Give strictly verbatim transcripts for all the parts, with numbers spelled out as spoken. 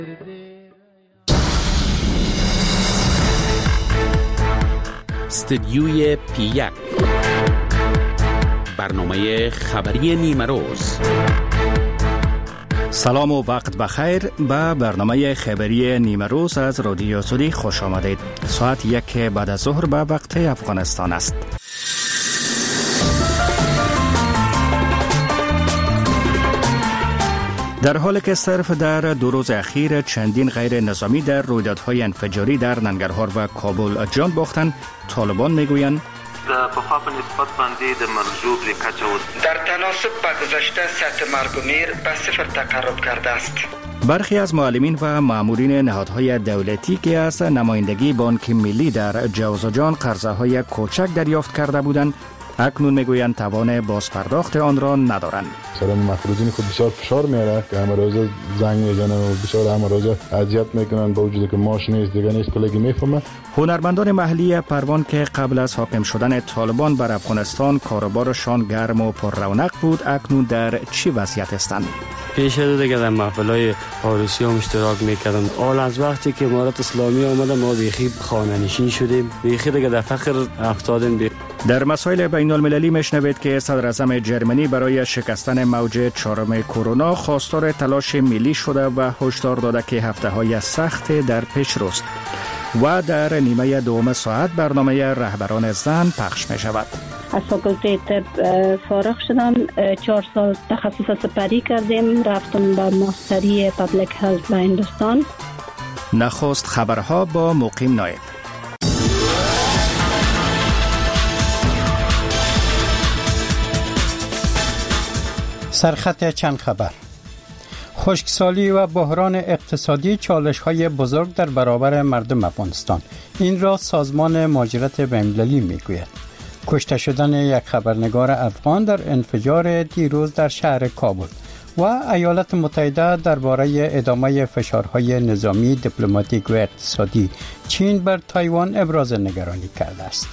استدیوی پی یک، برنامه خبری نیمه روز. سلام و وقت بخیر. به برنامه خبری نیمه روز از رادیو سودی خوش آمدید. ساعت یک بعد از ظهر به وقت افغانستان است. در حالی که صرف در دو روز اخیر چندین غیر نظامی در رویدادهای انفجاری در ننگرهار و کابل جان باختند، طالبان میگویند در پخوا په نسبت باندې د مرجوع کچه در تناسب با گذشته سطح مرگ و میر به صفر تقرب کرده است. برخی از معلمین و مامورین نهادهای دولتی که از نمایندگی بانک ملی در جوزجان قرضه‌های کوچک دریافت کرده بودند، اکنون میگویند توان بازپرداخت آن را ندارند. سلام مفروضین خود بسیار فشار میاره که همه روزه زنگ میزنن و بسیار همه روزه اذیت میکنن، با وجودی که ماش نیست دیگه نیست کلگی میفهمه. هنرمندان محلی پروان که قبل از حاکم شدن طالبان بر افغانستان کاروبارشان گرم و پر رونق بود، اکنون در چی وضعیت هستند؟ پیش از دیگه در محفل‌های عروسی هم اشتراک میکردم. حال از وقتی که امارات اسلامی آمده ما بیخی خانه‌نشین شدیم، بیخی دیگه در فقر افتادیم. بی... در مسائل بین المللی میشنوید که صدر اعظم جرمنی برای شکستن موج چهارم کرونا خواستار تلاش ملی شده و هشدار داده که هفته‌های سخت در پیش روست. و در نیمه دوم ساعت برنامه رهبران زن پخش می شود. از فاکولته طب فارغ شدم، چهار سال تخصص سپری کردیم، رفتم به ماستری پابلیک هلت به هندوستان. نخست خبرها با مقیم نایب. سرخط چند خبر. خشکسالی و بحران اقتصادی چالش‌های بزرگ در برابر مردم افغانستان. این را سازمان مهاجرت بین‌المللی می‌گوید. کشته شدن یک خبرنگار افغان در انفجار دیروز در شهر کابل و ایالات متحده درباره ادامه فشارهای نظامی، دیپلماتیک و اقتصادی چین بر تایوان ابراز نگرانی کرده است.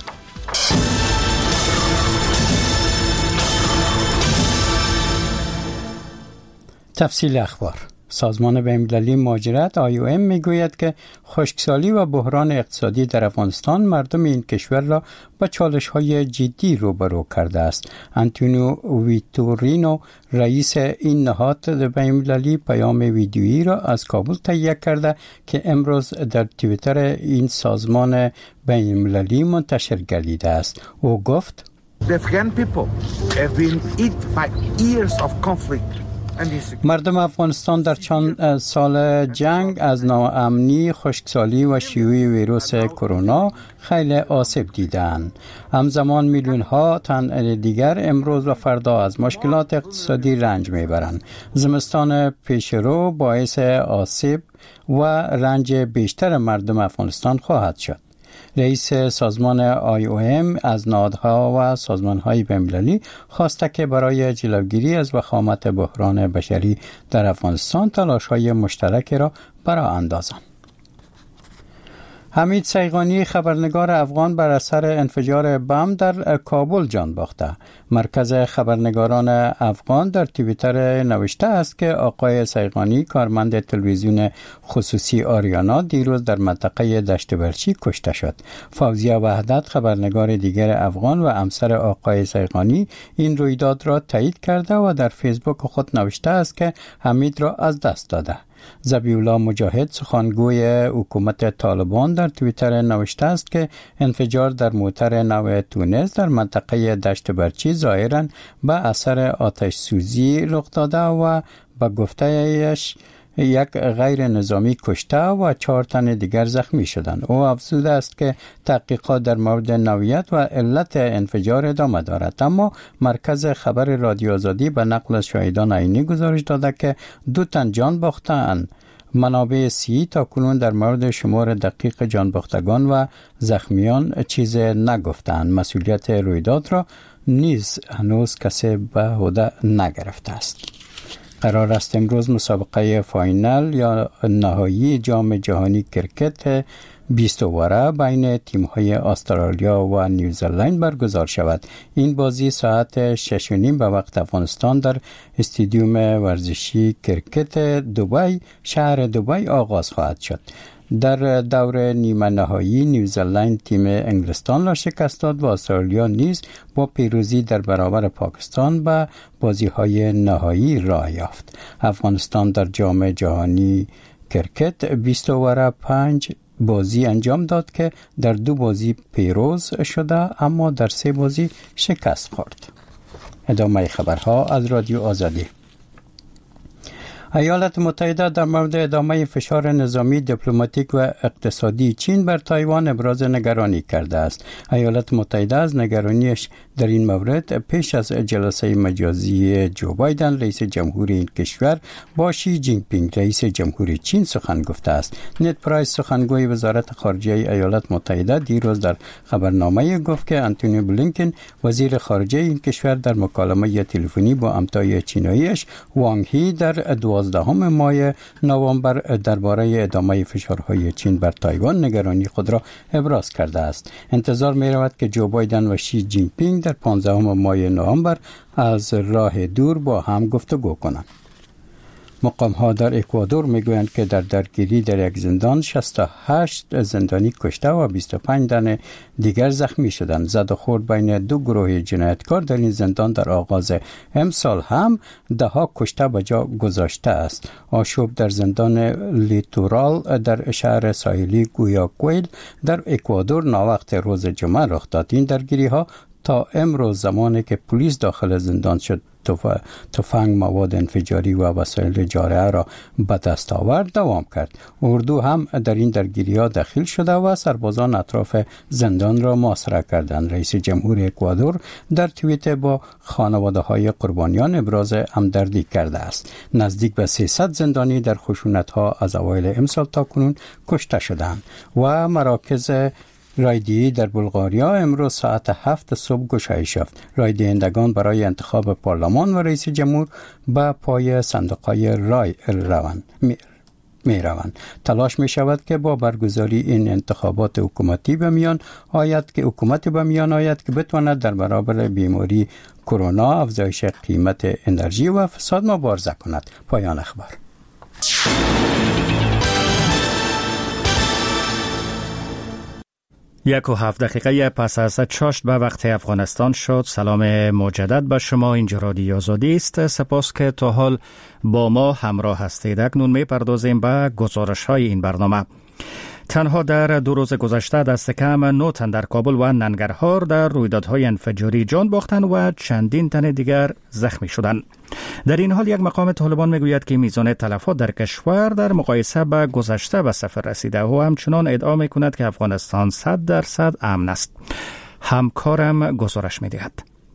تفصیل اخبار. سازمان بین‌المللی مهاجرت آی او ام میگوید که خشکسالی و بحران اقتصادی در افغانستان مردم این کشور را با چالش‌های جدی روبرو کرده است. آنتونیو ویتورینو، رئیس این نهاد بین‌المللی، پیام ویدیویی را از کابل تهیه کرده که امروز در توییتر این سازمان بین‌المللی منتشر گردیده است. او گفت: The Afghan people have been hit by years of conflict. مردم افغانستان در چند سال جنگ از ناامنی، خشکسالی و شیوع ویروس کرونا خیلی آسیب دیدند. همزمان میلیون ها تن دیگر امروز و فردا از مشکلات اقتصادی رنج میبرند. زمستان پیشرو باعث آسیب و رنج بیشتر مردم افغانستان خواهد شد. رئیس سازمان آی او ام از نهادها و سازمان‌های بین‌المللی خواسته که برای جلوگیری از وخامت بحران بشری در افغانستان تلاش‌های مشترک را برآ اندازند. حمید سیغانی، خبرنگار افغان، بر اثر انفجار بم در کابل جان باخته. مرکز خبرنگاران افغان در توییتر نوشته است که آقای سیغانی، کارمند تلویزیون خصوصی آریانا، دیروز در منطقه دشت برچی کشته شد. فوزیه وحدت، خبرنگار دیگر افغان و همسر آقای سیغانی، این رویداد را تایید کرده و در فیسبوک خود نوشته است که حمید را از دست داده. ذبیح الله مجاهد، سخنگوی حکومت طالبان، در توییتر نوشته است که انفجار در موتر نو تونس در منطقه دشت برچی ظاهراً به اثر آتش سوزی رخ داده و به گفته‌اش یک غیر نظامی کشته و چهار تن دیگر زخمی شدند. او افزوده است که تحقیقات در مورد نوعیت و علت انفجار ادامه دارد، اما مرکز خبر رادیو آزادی به نقل از شاهدان عینی گزارش داده که دو تن جان باختند. منابع سی تا کنون در مورد شمار دقیق جان باختگان و زخمیان چیز نگفتند. مسئولیت رویداد را نیز هنوز کسی به عهده نگرفته است. قرار است امروز مسابقه فاینال یا نهایی جام جهانی کرکت بیست اوره بین تیم‌های استرالیا و نیوزلند برگزار شود. این بازی ساعت شش و نیم به وقت افغانستان در استادیوم ورزشی کرکت دبی شهر دبی آغاز خواهد شد. در دور نیمه نهایی نیوزلند تیم انگلستان را شکست داد و استرالیا نیز با پیروزی در برابر پاکستان به بازی‌های نهایی راه یافت. افغانستان در جام جهانی کرکت بیست اوره پنج بازی انجام داد که در دو بازی پیروز شده اما در سه بازی شکست خورد. ادامه خبرها از رادیو آزادی. ایالات متحده در مورد ادامه فشار نظامی، دیپلماتیک و اقتصادی چین بر تایوان ابراز نگرانی کرده است. ایالات متحده از نگرانیش در این مورد پیش از جلسه مجازی جو بایدن رئیس جمهوری این کشور با شی جین پینگ رئیس جمهوری چین سخن گفته است. نت پرایس سخنگوی وزارت خارجه ایالات متحده دیروز در خبرنامه گفت که آنتونی بلینکن وزیر خارجه این کشور در مکالمه تلفنی با همتای چیناییش وانگ هی در دوازدهم ماه نوامبر درباره ادامه فشارهای چین بر تایوان نگرانی خود را ابراز کرده است. انتظار می رود که جو بایدن و شی جین پینگ در پانزدهم ماه نوامبر از راه دور با هم گفتگو کنند. مقام ها در اکوادور میگویند که در درگیری در یک زندان شصت و هشت زندانی کشته و بیست و پنج تن دیگر زخمی شدند. زد و خورد بین دو گروه جنایتکار در این زندان در آغاز امسال هم ده ها کشته به جا گذاشته است. آشوب در زندان لیتورال در شهر ساحلی گویاکویل در اکوادور ناوقت روز جمعه رخ داد. این درگیری ها تا امروز زمانی که پلیس داخل زندان شد تفنگ، مواد انفجاری و وسایل جارحه را به دست آورد دوام کرد. اردو هم در این درگیری‌ها دخیل شده و سربازان اطراف زندان را محاصره کردند. رئیس جمهور اکوادور در توییت با خانواده‌های قربانیان ابراز همدردی کرده است. نزدیک به سیصد زندانی در خشونت‌ها از اوایل امسال تا کنون کشته شدند و مراکز رایدهی در بلغاریا امروز ساعت هفت صبح گشایش یافت. رایدهندگان برای انتخاب پارلمان و رئیس جمهور به پای صندوق‌های رای روند می روند. تلاش می شود که با برگزاری این انتخابات حکومتی به میان آید که حکومت به میان آید که بتواند در برابر بیماری کرونا، افزایش قیمت انرژی و فساد مبارزه کند. پایان اخبار. یک و هفت دقیقه پس از چاشت به وقت افغانستان شد. سلام مجدد به شما. اینجا رادیو آزادی است. سپاس که تا حال با ما همراه هستید. اکنون می پردازیم به گزارش های این برنامه. تنها در دو روز گذشته دست کم نه تن در کابل و ننگرهار در رویدادهای انفجاری جان باختند و چندین تن دیگر زخمی شدند. در این حال یک مقام طالبان میگوید که میزان تلفات در کشور در مقایسه با گذشته به صفر رسیده و همچنان ادعا میکند که افغانستان صد درصد امن است. همکارم گزارش میدهد.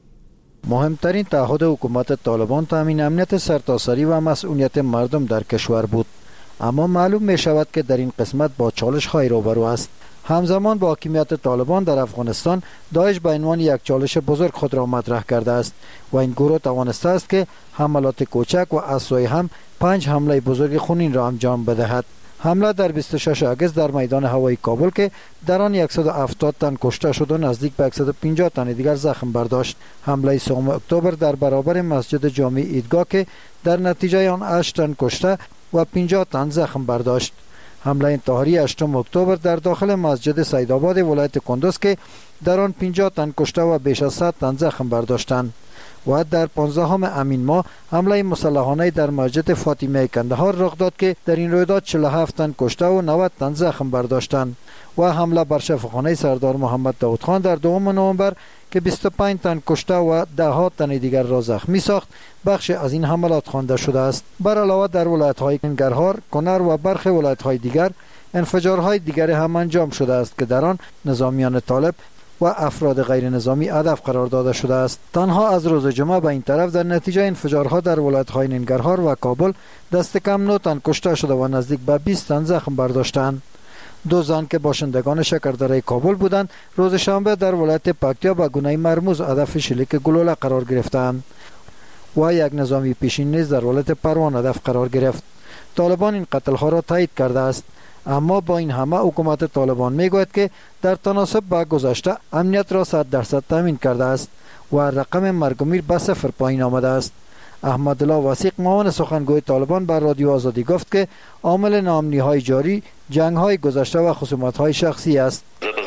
مهمترین تعهد حکومت طالبان تامین امنیت سرتاسری و مسئولیت مردم در کشور بود، اما معلوم می شود که در این قسمت با چالش های روبرو است. همزمان با حاکمیت طالبان در افغانستان، داعش به عنوان یک چالش بزرگ خود را مطرح کرده است و این گروه توانسته است که حملات کوچک و از سوی هم پنج حمله بزرگ خونین را انجام بدهد. حمله در بیست و شش آگوست در میدان هوایی کابل که در آن صد و هفتاد تن کشته شد و نزدیک به صد و پنجاه تن دیگر زخم برداشت. حمله سوم اکتبر در برابر مسجد جامع عیدگاه که در نتیجه آن هشت تن کشته و پنجاه تن زخم برداشت. حمله انتحاری هشتم اکتبر در داخل مسجد سیدآباد ولایت کندوز که در آن پنجاه تن کشته و بیش از صد تن زخم برداشتند و در پانزدهم امین ماه حمله مسلحانه در مسجد فاطمه کندهار رخ داد که در این رویداد چهل و هفت تن کشته و نود تن زخم برداشتند و حمله بر شفاخانه سردار محمد داود خان در دوم نوامبر که بیست و پنج تن کشته و ده ها تن دیگر را زخمی ساخت بخش از این حملات خوانده شده است. بر علاوه در ولایت‌های ننگرهار، کنر و برخی ولایت‌های دیگر انفجارهای دیگر هم انجام شده است که در آن نظامیان طالب و افراد غیر نظامی هدف قرار داده شده است. تنها از روز جمعه به این طرف در نتیجه انفجارها در ولایت‌های ننگرهار و کابل دست کم نه تن کشته شده و نزدیک به بیست تن زخم برداشتند. دو زن که باشندگان شکردره کابل بودند روز شنبه در ولایت پکتیا با گونه مرموز هدف شلیک گلوله قرار گرفتند و یک نظامی پیشین نیز در ولایت پروان هدف قرار گرفت. طالبان این قتل‌ها را تایید کرده است، اما با این همه حکومت طالبان میگوید که در تناسب با گذشته امنیت را صد درصد تامین کرده است و رقم مرگ و میر به صفر پایین آمده است. احمدالله وثیق معاون سخنگوی طالبان بر رادیو آزادی گفت که عامل ناامنی‌های جاری جنگ‌های گذشته و خصومت‌های شخصی است.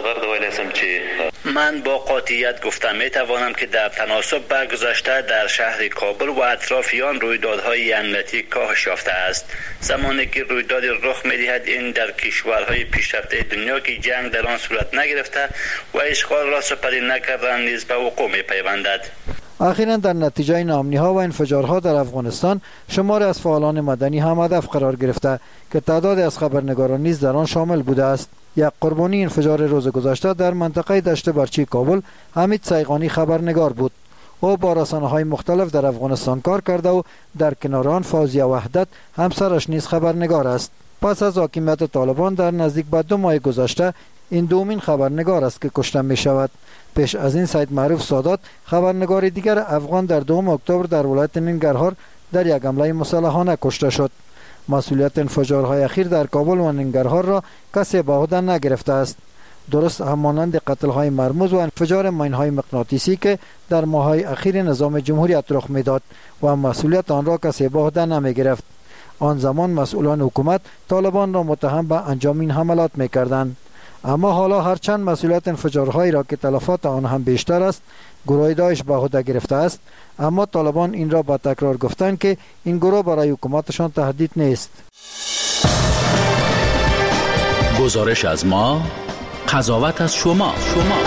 من با قاطعیت گفتم می توانم که در تناسب با گذشته در شهر کابل و اطرافیان رویدادهای امنیتی کاهش یافته است. زمانی که رویداد رخ می دهد این در کشورهای پیشرفته دنیا که جنگ در آن صورت نگرفته و اشغال را سپری نکردن نیز به وقوع می پیوندد. اخیراً در نتیجه ناامنی‌ها و انفجارها در افغانستان شمار از فعالان مدنی هم هدف قرار گرفته که تعداد از خبرنگاران نیز در آن شامل بوده است. یک قربانی انفجار روز گذشته در منطقه دشت برچی کابل حمید سیغانی خبرنگار بود. او با رسانه‌های مختلف در افغانستان کار کرده و در کنار آن فوزیه وحدت همسرش نیز خبرنگار است. پس از حاکمیت طالبان در نزدیک به دو ماه گذشته این دومین خبرنگار است که کشته می شود. پیش از این سید معروف سادات خبرنگار دیگر افغان در دوم اکتبر در ولایت ننگرهار در یک حمله مسلحانه کشته شد. مسئولیت انفجارهای اخیر در کابل و ننگرهار را کسی به عهده نگرفته است. درست همانند قتل‌های مرموز و انفجار ماین‌های مغناطیسی که در ماه‌های اخیر نظام جمهوریت رخ می‌داد و مسئولیت آن را کسی به عهده نمی‌گرفت. آن زمان مسئولان حکومت طالبان را متهم به انجام این حملات می‌کردند. اما حالا هرچند مسئولیت انفجارهایی را که تلفات آن هم بیشتر است گروه داعش به عهده گرفته است، اما طالبان این را با تکرار گفتند که این گروه برای حکومتشان تهدید نیست. گزارش از ما، قضاوت از شما. شما.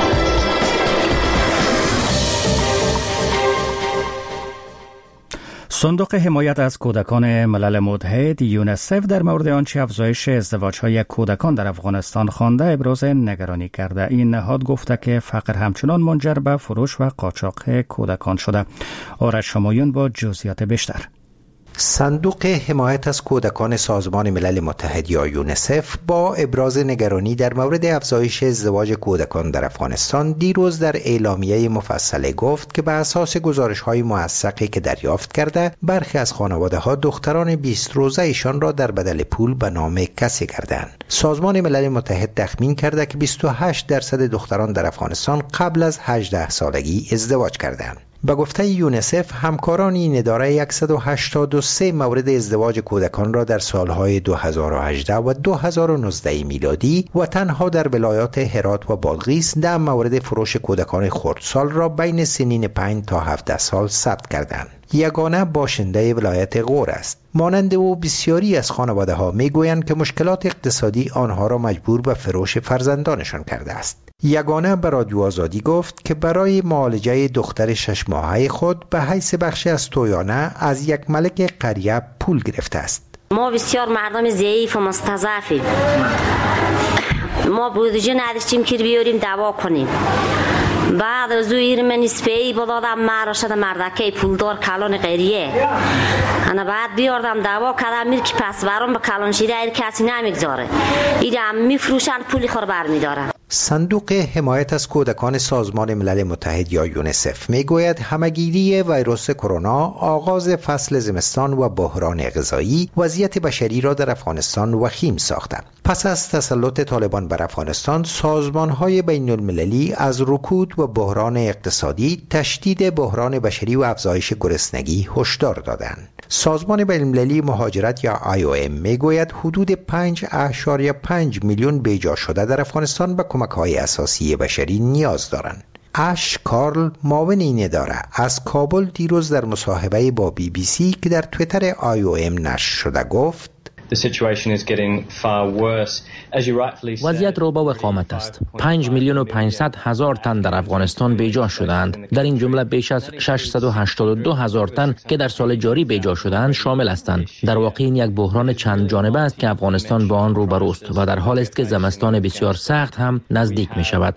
صندوق حمایت از کودکان ملل متحد یونیسف در مورد آنچه افزایش ازدواج‌های کودکان در افغانستان خوانده ابراز نگرانی کرده. این نهاد گفته که فقر همچنان منجر به فروش و قاچاق کودکان شده. آرش شمایون با جزئیات بیشتر. صندوق حمایت از کودکان سازمان ملل متحد یا یونیسف با ابراز نگرانی در مورد افزایش ازدواج کودکان در افغانستان دیروز در اعلامیه مفصله گفت که بر اساس گزارش‌های موثقی که دریافت کرده برخی از خانواده‌ها دختران بیست روزه ایشان را در بدل پول به نام کسی کردند. سازمان ملل متحد تخمین کرده که بیست و هشت درصد دختران در افغانستان قبل از هجده سالگی ازدواج کردند. به گفته یونیسف همکاران این اداره صد و هشتاد و سه مورد ازدواج کودکان را در سالهای دو هزار و هجده و دو هزار و نوزده میلادی و تنها در ولایات هرات و بادغیس ده مورد فروش کودکان خردسال را بین سنین پنج تا هفده سال ثبت کردند. یگانه باشنده ولایت غور است. مانند او بسیاری از خانواده ها می گویند که مشکلات اقتصادی آنها را مجبور به فروش فرزندانشان کرده است. یگانه به رادیو آزادی گفت که برای معالجه دختر شش ماهه خود به حیث بخشی از تویانه از یک ملک قریه پول گرفته است. ما بسیار مردم ضعیف و مستضعفیم. ما بودجه نداشتیم که بیاریم دوا کنیم. بعد از او ایرم نسبه‌ای بدادم مرا شد مردکه پولدار کلان غیریه. انا بعد بیاردم دوا کردم میر که پس برام به کلان شیده ایر کسی نمیگذاره. ایرم میفروشن پولی خور برمیدارن. صندوق حمایت از کودکان سازمان ملل متحد یا یونیسف میگوید همهگیری ویروس کرونا، آغاز فصل زمستان و بحران غذایی وضعیت بشری را در افغانستان وخیم ساخته. پس از تسلط طالبان بر افغانستان، سازمان‌های بین المللی از رکود و بحران اقتصادی، تشدید بحران بشری و افزایش گرسنگی هشدار دادند. سازمان بین المللی مهاجرت یا آی او ام میگوید حدود پنج اشاریه پنج میلیون بیجا شده در افغانستان به کمک‌های اساسی بشری نیاز دارند. اش کارل معاون این اداره از کابل دیروز در مصاحبه با بی بی سی که در توییتر آی او ام نشر شده گفت وضعیت رو با وخامت است. پنج میلیون و پانصد هزار تن در افغانستان بیجا شدند. در این جمله بیش از ششصد و هشتاد و دو هزار تن که در سال جاری بیجا شدند شامل هستند. در واقع این یک بحران چند جانبه است که افغانستان با آن روبروست و در حال است که زمستان بسیار سخت هم نزدیک می شود.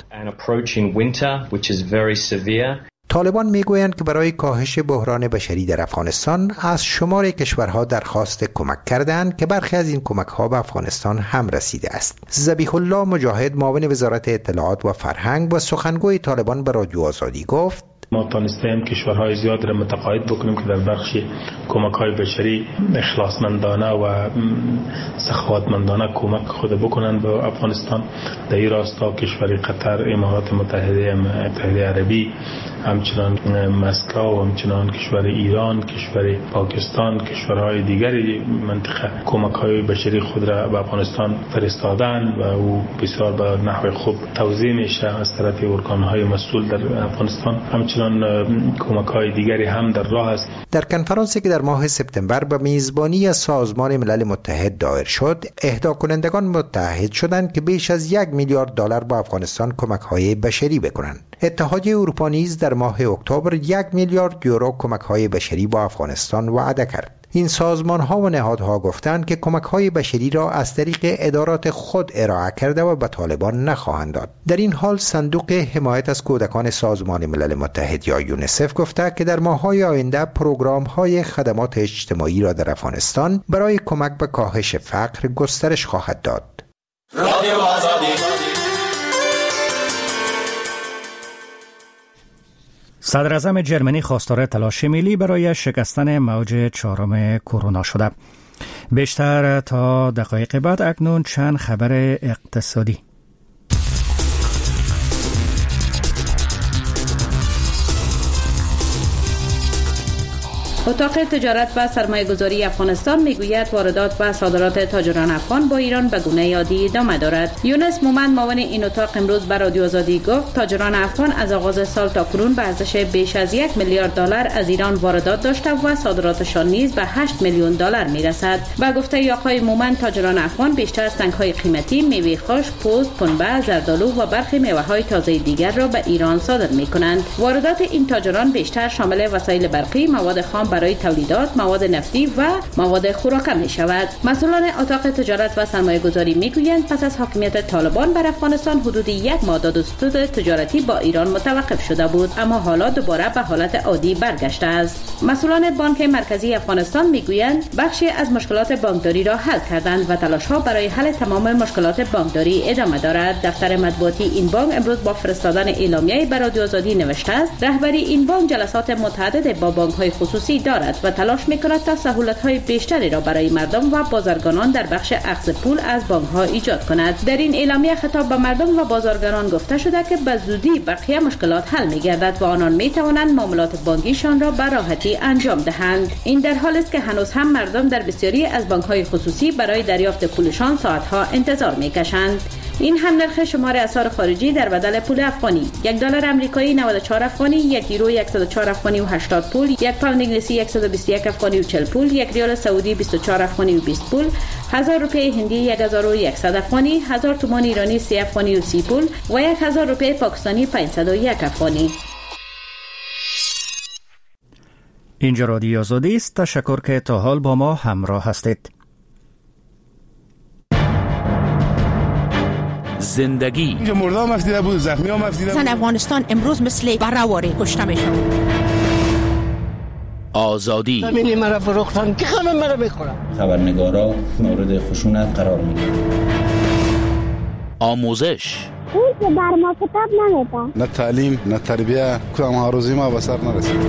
طالبان میگویند که برای کاهش بحران بشری در افغانستان از شمار کشورها درخواست کمک کردند که برخی از این کمک‌ها به افغانستان هم رسیده است. ذبیح الله مجاهد معاون وزارت اطلاعات و فرهنگ و سخنگوی طالبان به رادیو آزادی گفت ما تانستیم کشورهای زیاد را متقاعد بکنیم که در بخش کمک‌های بشری اخلاصمندانه و سخاوتمندانه کمک خود بکنند به افغانستان. در این راستا کشور قطر، امارات متحده متحده عربی، همچنان مسکو و همچنان کشور ایران، کشور پاکستان، کشورهای دیگری منطقه کمک‌های بشری خود را به افغانستان فرستادند و او بسیار به نحو خوب توزیع میشه از طرف ارگان‌های مسئول در افغانستان. همچنان کمک‌های دیگری هم در راه است. در کنفرانسی که در ماه سپتامبر به میزبانی از سازمان ملل متحد دایر شد، اهدا کنندگان متحد شدند که بیش از یک میلیارد دلار به افغانستان کمک‌های بشری بکنند. اتحادیه اروپا نیز در ماه اکتبر یک میلیارد یورو کمک‌های بشری با افغانستان وعده کرد. این سازمان‌ها و نهادها گفتند که کمک‌های بشری را از طریق ادارات خود ارائه کرده و به طالبان نخواهند داد. در این حال صندوق حمایت از کودکان سازمان ملل متحد یا یونیسف گفته که در ماه‌های آینده پروگرام‌های خدمات اجتماعی را در افغانستان برای کمک به کاهش فقر گسترش خواهد داد. رادیو آزادی. صدر اعظم جرمنی خواستار تلاش ملی برای شکستن موج چهارم کرونا شده. بیشتر تا دقایق بعد اکنون چند خبر اقتصادی. اتاق تجارت و سرمایه‌گذاری افغانستان میگوید واردات و صادرات تاجران افغان با ایران به گونه عادی ادامه دارد. یونس مومند معاون این اتاق امروز به رادیو آزادی گفت تاجران افغان از آغاز سال تا کنون به ارزش بیش از یک میلیارد دلار از ایران واردات داشته و صادراتشان نیز به هشت میلیون دلار میرسد. و گفته آقای مومند تاجران افغان بیشتر از تنگ‌های قیمتی، میوه خشک، پوست، پنبه، زردآلو و برخی میوه‌های تازه دیگر را به ایران صادر می‌کنند. واردات این تاجران بیشتر شامل وسایل برقی، مواد خام برای تولیدات، مواد نفتی و مواد خوراکه می شود. مسئولان اتاق تجارت و سرمایه گذاری می گویند پس از حاکمیت طالبان بر افغانستان حدود یک ماه داد و ستد تجارتی با ایران متوقف شده بود، اما حالا دوباره به حالت عادی برگشته است. مسئولان بانک مرکزی افغانستان می گویند بخشی از مشکلات بانکداری را حل کردند و تلاش ها برای حل تمام مشکلات بانکداری ادامه دارد. دفتر مطبوعاتی این بانک امروز با فرستادن اعلامیه بر رادیو آزادی نوشته است رهبری این بانک جلسات متعدد با بانک های خصوصی دارد و تلاش می‌کند تا سهولت‌های بیشتری را برای مردم و بازرگانان در بخش اخذ پول از بانک‌ها ایجاد کند. در این اعلامیه خطاب به مردم و بازرگانان گفته شده که به زودی بقیه مشکلات حل می‌گردد و آنان می‌توانند معاملات بانکیشان را به راحتی انجام دهند. این در حالی است که هنوز هم مردم در بسیاری از بانک‌های خصوصی برای دریافت پولشان ساعت‌ها انتظار می‌کشند. این هم نرخ شمار اسعار خارجی در بدل پول افغانی: یک دلار آمریکایی نود و چهار افغانی، یک یورو صد و چهار افغانی و هشتاد پول، یک پوند انگلیسی صد و بیست و یک افغانی و چهل پول، یک ریال سعودی بیست و چهار افغانی و بیست پول، هزار روپیه هندی یک هزار و صد افغانی، هزار تومان ایرانی سی افغانی و سی پول و یک هزار روپیه پاکستانی پانصد و یک افغانی. اینجا رادیو آزادی است. تشکر که تا حال با ما همراه هستید. زندگی اینجا مرده هم افتیده بود، زخمی هم افتیده بود. زن افغانستان امروز مثل برهواری کشته میشن. آزادی ببینی مرا فروختن که همه مرا میخورن. خبرنگارا مورد خشونت قرار میگیرن. آموزش اون که بر ما کتاب نمیده. نه تعلیم نه تربیه، کدام هاروزی ما به سر نرسید.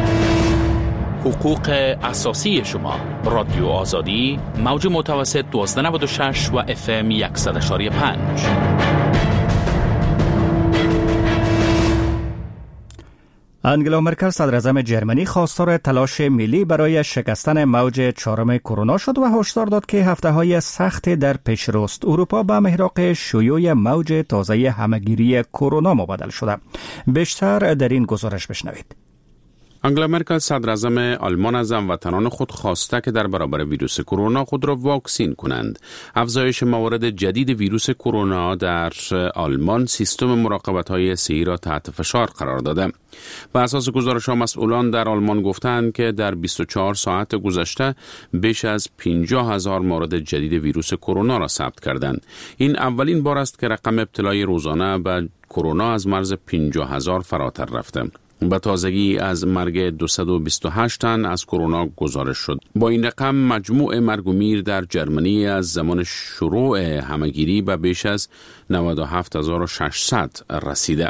حقوق اساسی شما. رادیو آزادی موج متوسط دوازده نود و شش و اف ام صد و پنج. انگلا مرکل صدر اعظم جرمنی خواستار تلاش ملی برای شکستن موج چهارم کرونا شد و هشدار داد که هفته‌های سخت در پیش روست. اروپا به محراق شیوع موج تازه همه‌گیری کرونا مبادل شده. بیشتر در این گزارش بشنوید. انگلا مرکل صدر اعظم آلمان از هموطنان خود خواسته که در برابر ویروس کرونا خود را واکسین کنند. افزایش موارد جدید ویروس کرونا در آلمان سیستم مراقبت‌های صحی را تحت فشار قرار داده. بر اساس گزارش‌ها مسئولان در آلمان گفتند که در بیست و چهار ساعت گذشته بیش از پنجاه هزار مورد جدید ویروس کرونا را ثبت کردند. این اولین بار است که رقم ابتلای روزانه به کرونا از مرز پنجاه هزار فراتر رفته. به تازگی از مرگ دویست و بیست و هشت تن از کرونا گزارش شد. با این رقم مجموع مرگ و میر در جرمنی از زمان شروع همه‌گیری به بیش از نود و هفت هزار و ششصد رسیده.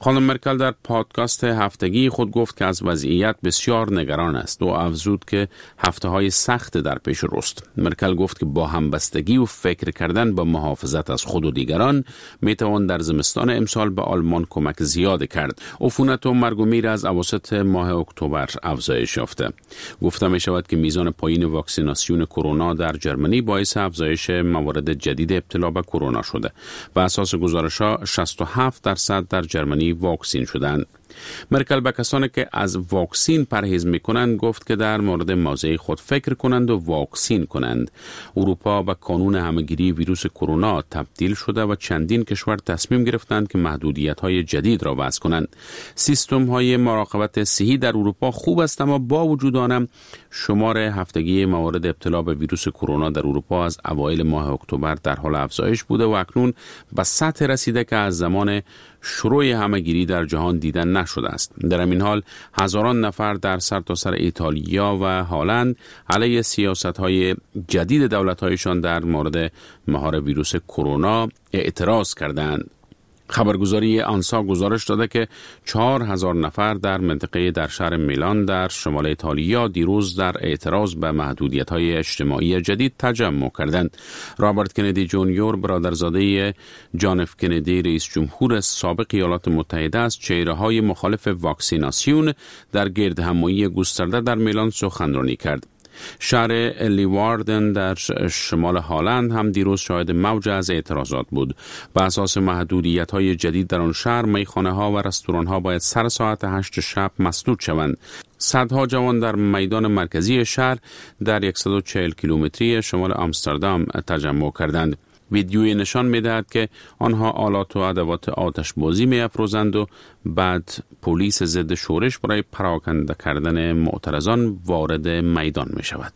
خانم مرکل در پادکست هفتگی خود گفت که از وضعیت بسیار نگران است و افزود که هفته‌های سخت در پیش رست. مرکل گفت که با همبستگی و فکر کردن با محافظت از خود و دیگران میتوان در زمستان امسال به آلمان کمک زیاد کرد. عفونت و مرگ و میر از اواسط ماه اکتبر افزایش یافته. گفته می شود که میزان پایین واکسیناسیون کرونا در جرمنی باعث افزایش موارد جدید ابتلا به کرونا شده. بر اساس گزارش‌ها شصت و هفت درصد در جرمنی واکسین شدند. مرکل به کسانی که از واکسین پرهیز میکنند گفت که در مورد موضع خود فکر کنند و واکسین کنند. اروپا به قانون همهگیری ویروس کرونا تبدیل شده و چندین کشور تصمیم گرفتند که محدودیت‌های جدید را وضع کنند. سیستم‌های مراقبت صحی در اروپا خوب است، اما با وجود آن شمار هفتگی موارد ابتلا به ویروس کرونا در اروپا از اوایل ماه اکتبر در حال افزایش بوده و اکنون به سطح رسیده که از زمان شروع همهگیری در جهان دیدن نشده است. در این حال هزاران نفر در سرتاسر سر ایتالیا و هلند علیه سیاست‌های جدید دولت‌هایشان در مورد مهار ویروس کرونا اعتراض کردند. خبرگزاری آنسا گزارش داده که چهار هزار نفر در منطقه در شهر میلان در شمال ایتالیا دیروز در اعتراض به محدودیت‌های اجتماعی جدید تجمع کردند. رابرت کندی جونیور، برادرزاده جان اف کندی رئیس جمهور سابق ایالات متحده، از چهره‌های مخالف واکسیناسیون در گردهمایی گسترده در میلان سخنرانی کرد. شهر لیواردن در شمال هلند هم دیروز شاهد موج از اعتراضات بود. به اساس محدودیت‌های جدید در آن شهر، میخانه‌ها و رستوران‌ها باید سر ساعت هشت شب مسدود شوند. صدها جوان در میدان مرکزی شهر در صد و چهل کیلومتری شمال آمستردام تجمع کردند. ویدیوی نشان می‌دهد که آنها آلات و ادوات آتش‌بازی می‌افروزند و بعد پلیس ضد شورش برای پراکنده کردن معترضان وارد میدان می‌شود.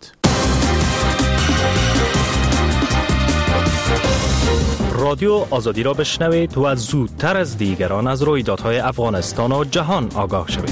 رادیو آزادی را بشنوید و زودتر از دیگران از رویدادهای افغانستان و جهان آگاه شوید.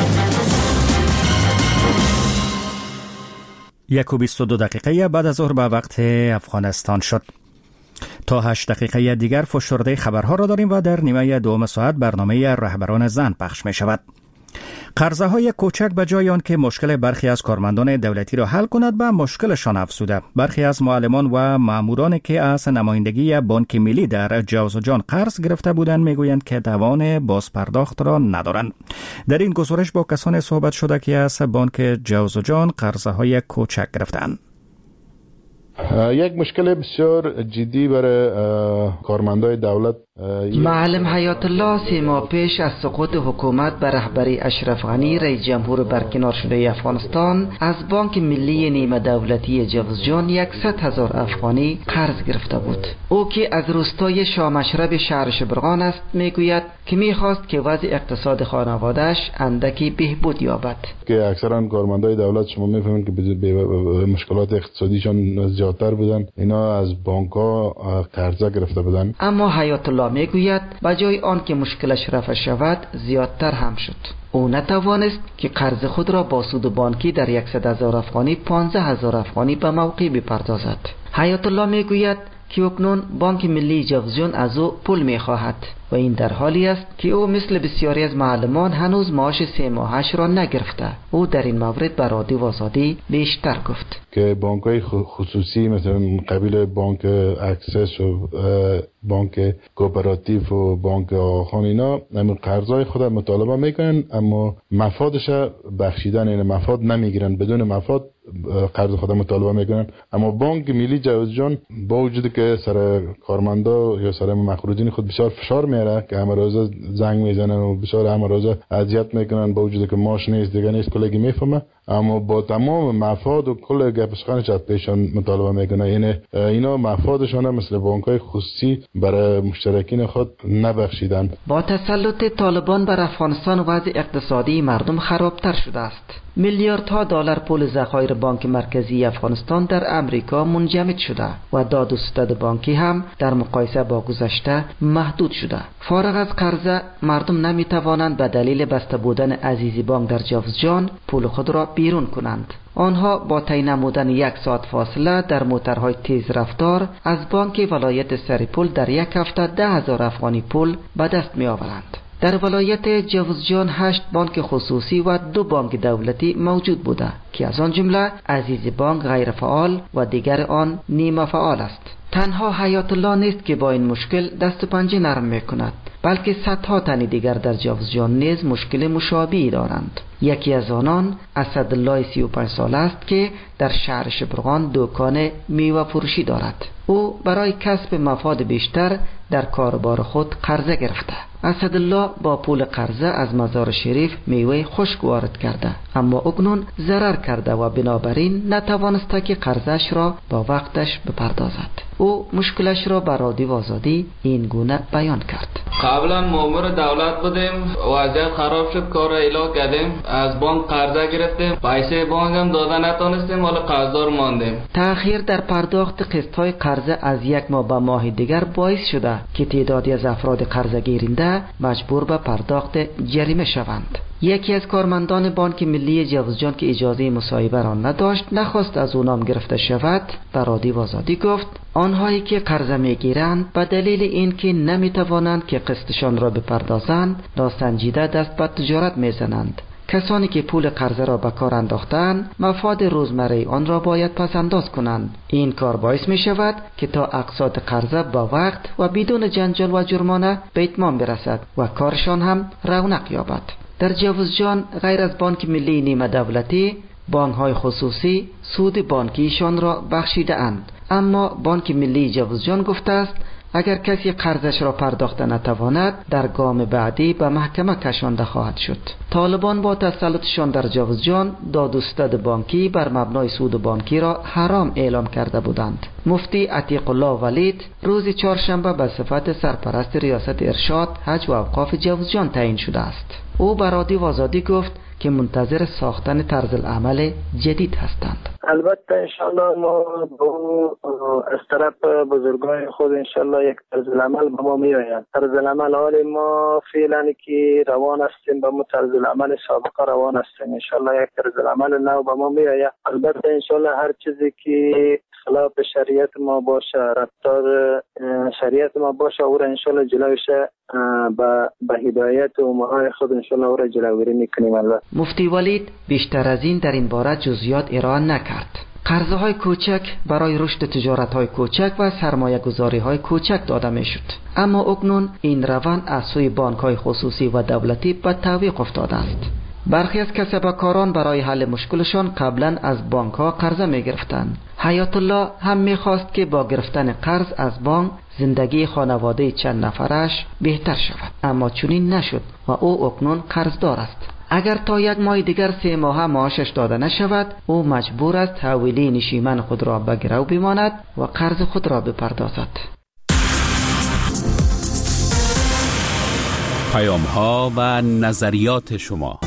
یک و بیست و دو دقیقه بعد از ظهر به وقت افغانستان شد. تا هشت دقیقه دیگر فشرده خبرها را داریم و در نیمه دوم ساعت برنامه رهبران زن پخش می شود. قرضه های کوچک به جای آن که مشکل برخی از کارمندان دولتی را حل کند، به مشکلشان افزوده. برخی از معلمان و مامورانی که از نمایندگی بانک ملی در جوزجان قرض گرفته بودند میگویند که توان بازپرداخت را ندارند. در این گزارش با کسانی صحبت شده که از بانک جوزجان قرضه های کوچک گرفتند. یک مشکل بسیار جدی برای کارمندای دولت. معلم حیات الله سه ماه پیش از سقوط حکومت بر رهبری اشرف غنی رئیس جمهور برکنار شده افغانستان از بانک ملی نیمه دولتی جوزجان صد هزار افغانی قرض گرفته بود. او که از روستای شامشرب شهر شبرغان است میگوید که میخواست که وضع اقتصاد خانواده‌اش اندکی بهبود یابد. که اکثرا کارمندای دولت شما میفهمید که به مشکلات اقتصادیشان زیادتر بودن، اینا از بانک‌ها قرضه گرفته بودن. اما حیات الله میگوید بجای آن که مشکلش رفع شود زیادتر هم شد. او نتوانست که قرض خود را با سود بانکی در صد هزار افغانی پانزده هزار افغانی به موقع بپردازد. حیات الله میگوید که اکنون بانک ملی جوزجان از او پول میخواهد و این در حالی است که او مثل بسیاری از معلمان هنوز معاش سه ماهش را نگرفته. او در این مورد به رادیو آزادی بیشتر گفت که بانک‌های خصوصی مثلا قبیل بانک اکسس و بانک کوپراتیو و بانک آخان اینا همین قرضای خود مطالبه میکنن، اما مفادش بخشیدن، این مفاد نمیگیرن، بدون مفاد قرض خود مطالبه میکنن. اما بانک ملی جوزجان با وجود که سر کارمندا یا سر مخروجین خود بسیار فشار میاره که همه روزه زنگ میزنن و بسیار همه روزه اذیت میکنن، با وجود که ماش نیست دیگه نیست کلگی میفهمه، اما با تمام مفاد و کل گپ سخنش از پیشان مطالبه میکنه. یعنی اینا مفادشان مثل بانک‌های خصوصی برای مشترکین خود نبخشیدن. با تسلط طالبان بر افغانستان وضع اقتصادی مردم خرابتر شده است. میلیاردها دلار پول ذخایر بانک مرکزی افغانستان در امریکا منجمد شده و داد و ستد بانکی هم در مقایسه با گذشته محدود شده. فارغ از قرضه مردم نمیتوانند به دلیل بسته بودن عزیزی بانک در جوزجان پول خود را بیرون کنند. آنها با طی نمودن یک ساعت فاصله در موترهای تیز رفتار از بانک ولایت سریپول در یک هفته ده هزار افغانی پول به دست می آورند. در ولایت جوزجان هشت بانک خصوصی و دو بانک دولتی موجود بوده که از آن جمله عزیز بانک غیر فعال و دیگر آن نیمه فعال است. تنها حیات الله نیست که با این مشکل دست و پنجه نرم میکند، بلکه صدها تن دیگر در جوزجان نیز مشکل مشابهی دارند. یکی از آنان اسدالله سی و پنج ساله است که در شهر شبرغان دکان میوه فروشی دارد. او برای کسب مفاد بیشتر در کاربار خود قرضه گرفته. اسدالله با پول قرضه از مزار شریف میوه خشک وارد کرده، اما اکنون ضرر کرده و بنابراین نتوانسته که قرضش را با وقتش بپردازد. او مشکلش را به رادیو آزادی این گونه بیان کرد. قبلا مامور دولت بودیم، وضعیت خراب شد، کار را اعلام کردیم، از بانک قرضه گرفتیم، پیسه بانک هم داده نتونستیم، حالا قرضدار ماندیم. تأخیر در پرداخت قسط‌های قرضه از یک ماه به ماه دیگر باعث شده که تعدادی از افراد قرضه گیرنده مجبور به پرداخت جریمه شوند. یکی از کارمندان بانک ملی جوزجان که اجازه مصاحبه را نداشت، نخواست از او نام گرفته شود، به رادیو آزادی گفت آنهایی که قرضه میگیرند به دلیل اینکه نمیتوانند که قسطشان را بپردازند ناسنجیده دست به تجارت میزنند. کسانی که پول قرضه را به کار انداختند مفاد روزمره آن را باید پس انداز کنند. این کار باعث می شود که تا اقساط قرضه با وقت و بدون جنجال و جرمانه به اتمام برسد و کارشان هم رونق یابد. در جوزجان غیر از بانک ملی نیمه دولتی، بانک های خصوصی سود بانکیشان را بخشیده اند، اما بانک ملی جوزجان گفته است اگر کسی قرضش را پرداخته نتواند در گام بعدی به محکمه کشانده خواهد شد. طالبان با تسلطشان در جوزجان داد و ستد بانکی بر مبنای سود بانکی را حرام اعلام کرده بودند. مفتی عتیق الله ولید روز چهارشنبه به صفت سرپرست ریاست ارشاد حج و اوقاف جوزجان تعیین شده است. او به رادیو آزادی گفت که منتظر ساختن طرز العمل جدید هستند. البته انشالله ما با از طرف بزرگان خود انشالله یک طرز العمل به ما می آید. طرز العمل حال ما فعلا که روان هستیم به ما طرز العمل سابقه روان هستیم. انشالله یک طرز العمل نو به ما می آید. البته انشالله هر چیزی که خلاف شریعت ما باشه، رفتار شریعت ما باشه، او را انشالله جلوش با به هدایت و امرای خود انشالله او را جلوگیری میکنیم. البته مفتی ولید بیشتر از این در این باره جزئیات ارائه نکرد. قرضه های کوچک برای رشد تجارت های کوچک و سرمایه گذاری های کوچک داده می شد، اما اکنون این روند از سوی بانک های خصوصی و دولتی به تعویق افتاده است. برخی از کسبکاران برای حل مشکلشان قبلا از بانک ها قرضه می گرفتند. حیات الله هم می خواست که با گرفتن قرض از بانک زندگی خانواده چند نفرش بهتر شود، اما چنین نشد و او اکنون قرضدار است. اگر تا یک ماه دیگر سه ماه معاشش داده نشود، او مجبور است حوالی نشیمن خود را به گرو بماند و قرض خود را بپردازد. پیام ها و نظریات شما.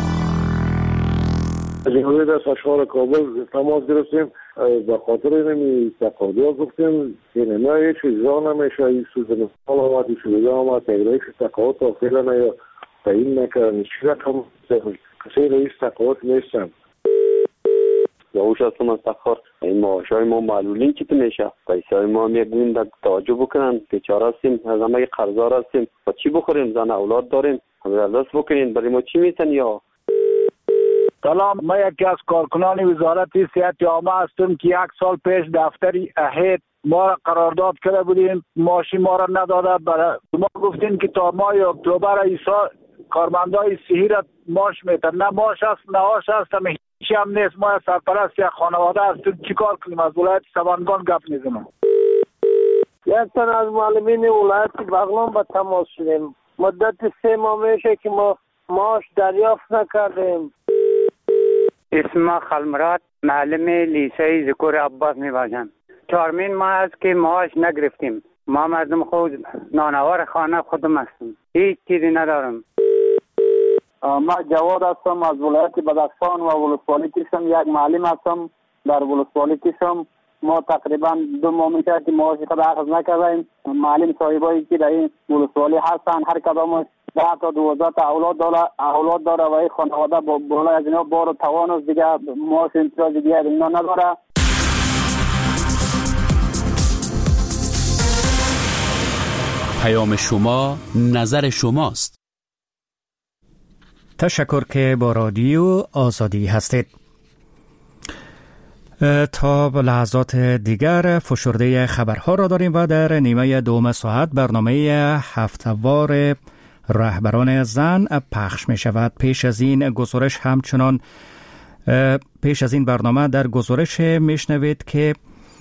از جمهوری در سشوار کابل تماس گرفتیم، به خاطر اینمی تقاضا گفتیم که نه هیچ اجرا نمیشه، این سوزن سال آمد، این شده آمد، تقریبش تقاضا تا فعلا نه تعیین نکردن، چی رقم کسی رئیس تقاضا نیستن. یاوش هستم از تخار. این معاش های ما معلولین که تو میشه، پیسه های ما میگویم در توجه بکنن، بیچاره هستیم، از همه قرضدار هستیم، با چی بخوریم؟ زن اولاد داریم، همه دست بکنین، برای ما چی میتن یا؟ سلام، ما یکی از کارکنان وزارت صحت عامه هستم که یک سال پیش دفتر اهید ما قرارداد کرده بودیم، معاشی ما را نداده. برای ما گفتین که تا ماه اکتبر ایسا کارمندای صحی را معاش میتن، نه معاش است نه آش است، همه هیچی هم نیست. ما سرپرست یک خانواده هستیم، چی کار کنیم؟ از ولایت سبانگان گپ میزنم. یک تن از معلمین ولایت بغلان به تماس شدیم، مدت سه ماه میشه که ما معاش دریافت نکردیم. اسم خلمرات، معلم لیسه ذکر عباس میباشم. چهارمین ماه است که معاش نگرفتیم. ما مردم خود نانوار خانه خودم هستم، هیچ چیزی ندارم. ما جواد هستم از ولایت بدخشان و ولسوالی کشم، یک معلم هستم در ولسوالی کشم. ما تقریبا دو ماه میشه که معاش خود اخذ نکردیم. معلم صاحبایی که در این ولسوالی هستن هر کدامش ده تا دوازده تا اولاد داره اولاد داره و این خانواده با بالای از اینا بار و توان است دیگه، معاش امتیاز دیگه اینا نداره. پیام شما نظر شماست. تشکر که با رادیو آزادی هستید. تا لحظات دیگر فشرده خبرها را داریم و در نیمه دوم ساعت برنامه هفته‌وار رهبران زن پخش می شود. پیش از این گزارش همچنان پیش از این برنامه در گزارش می شنوید که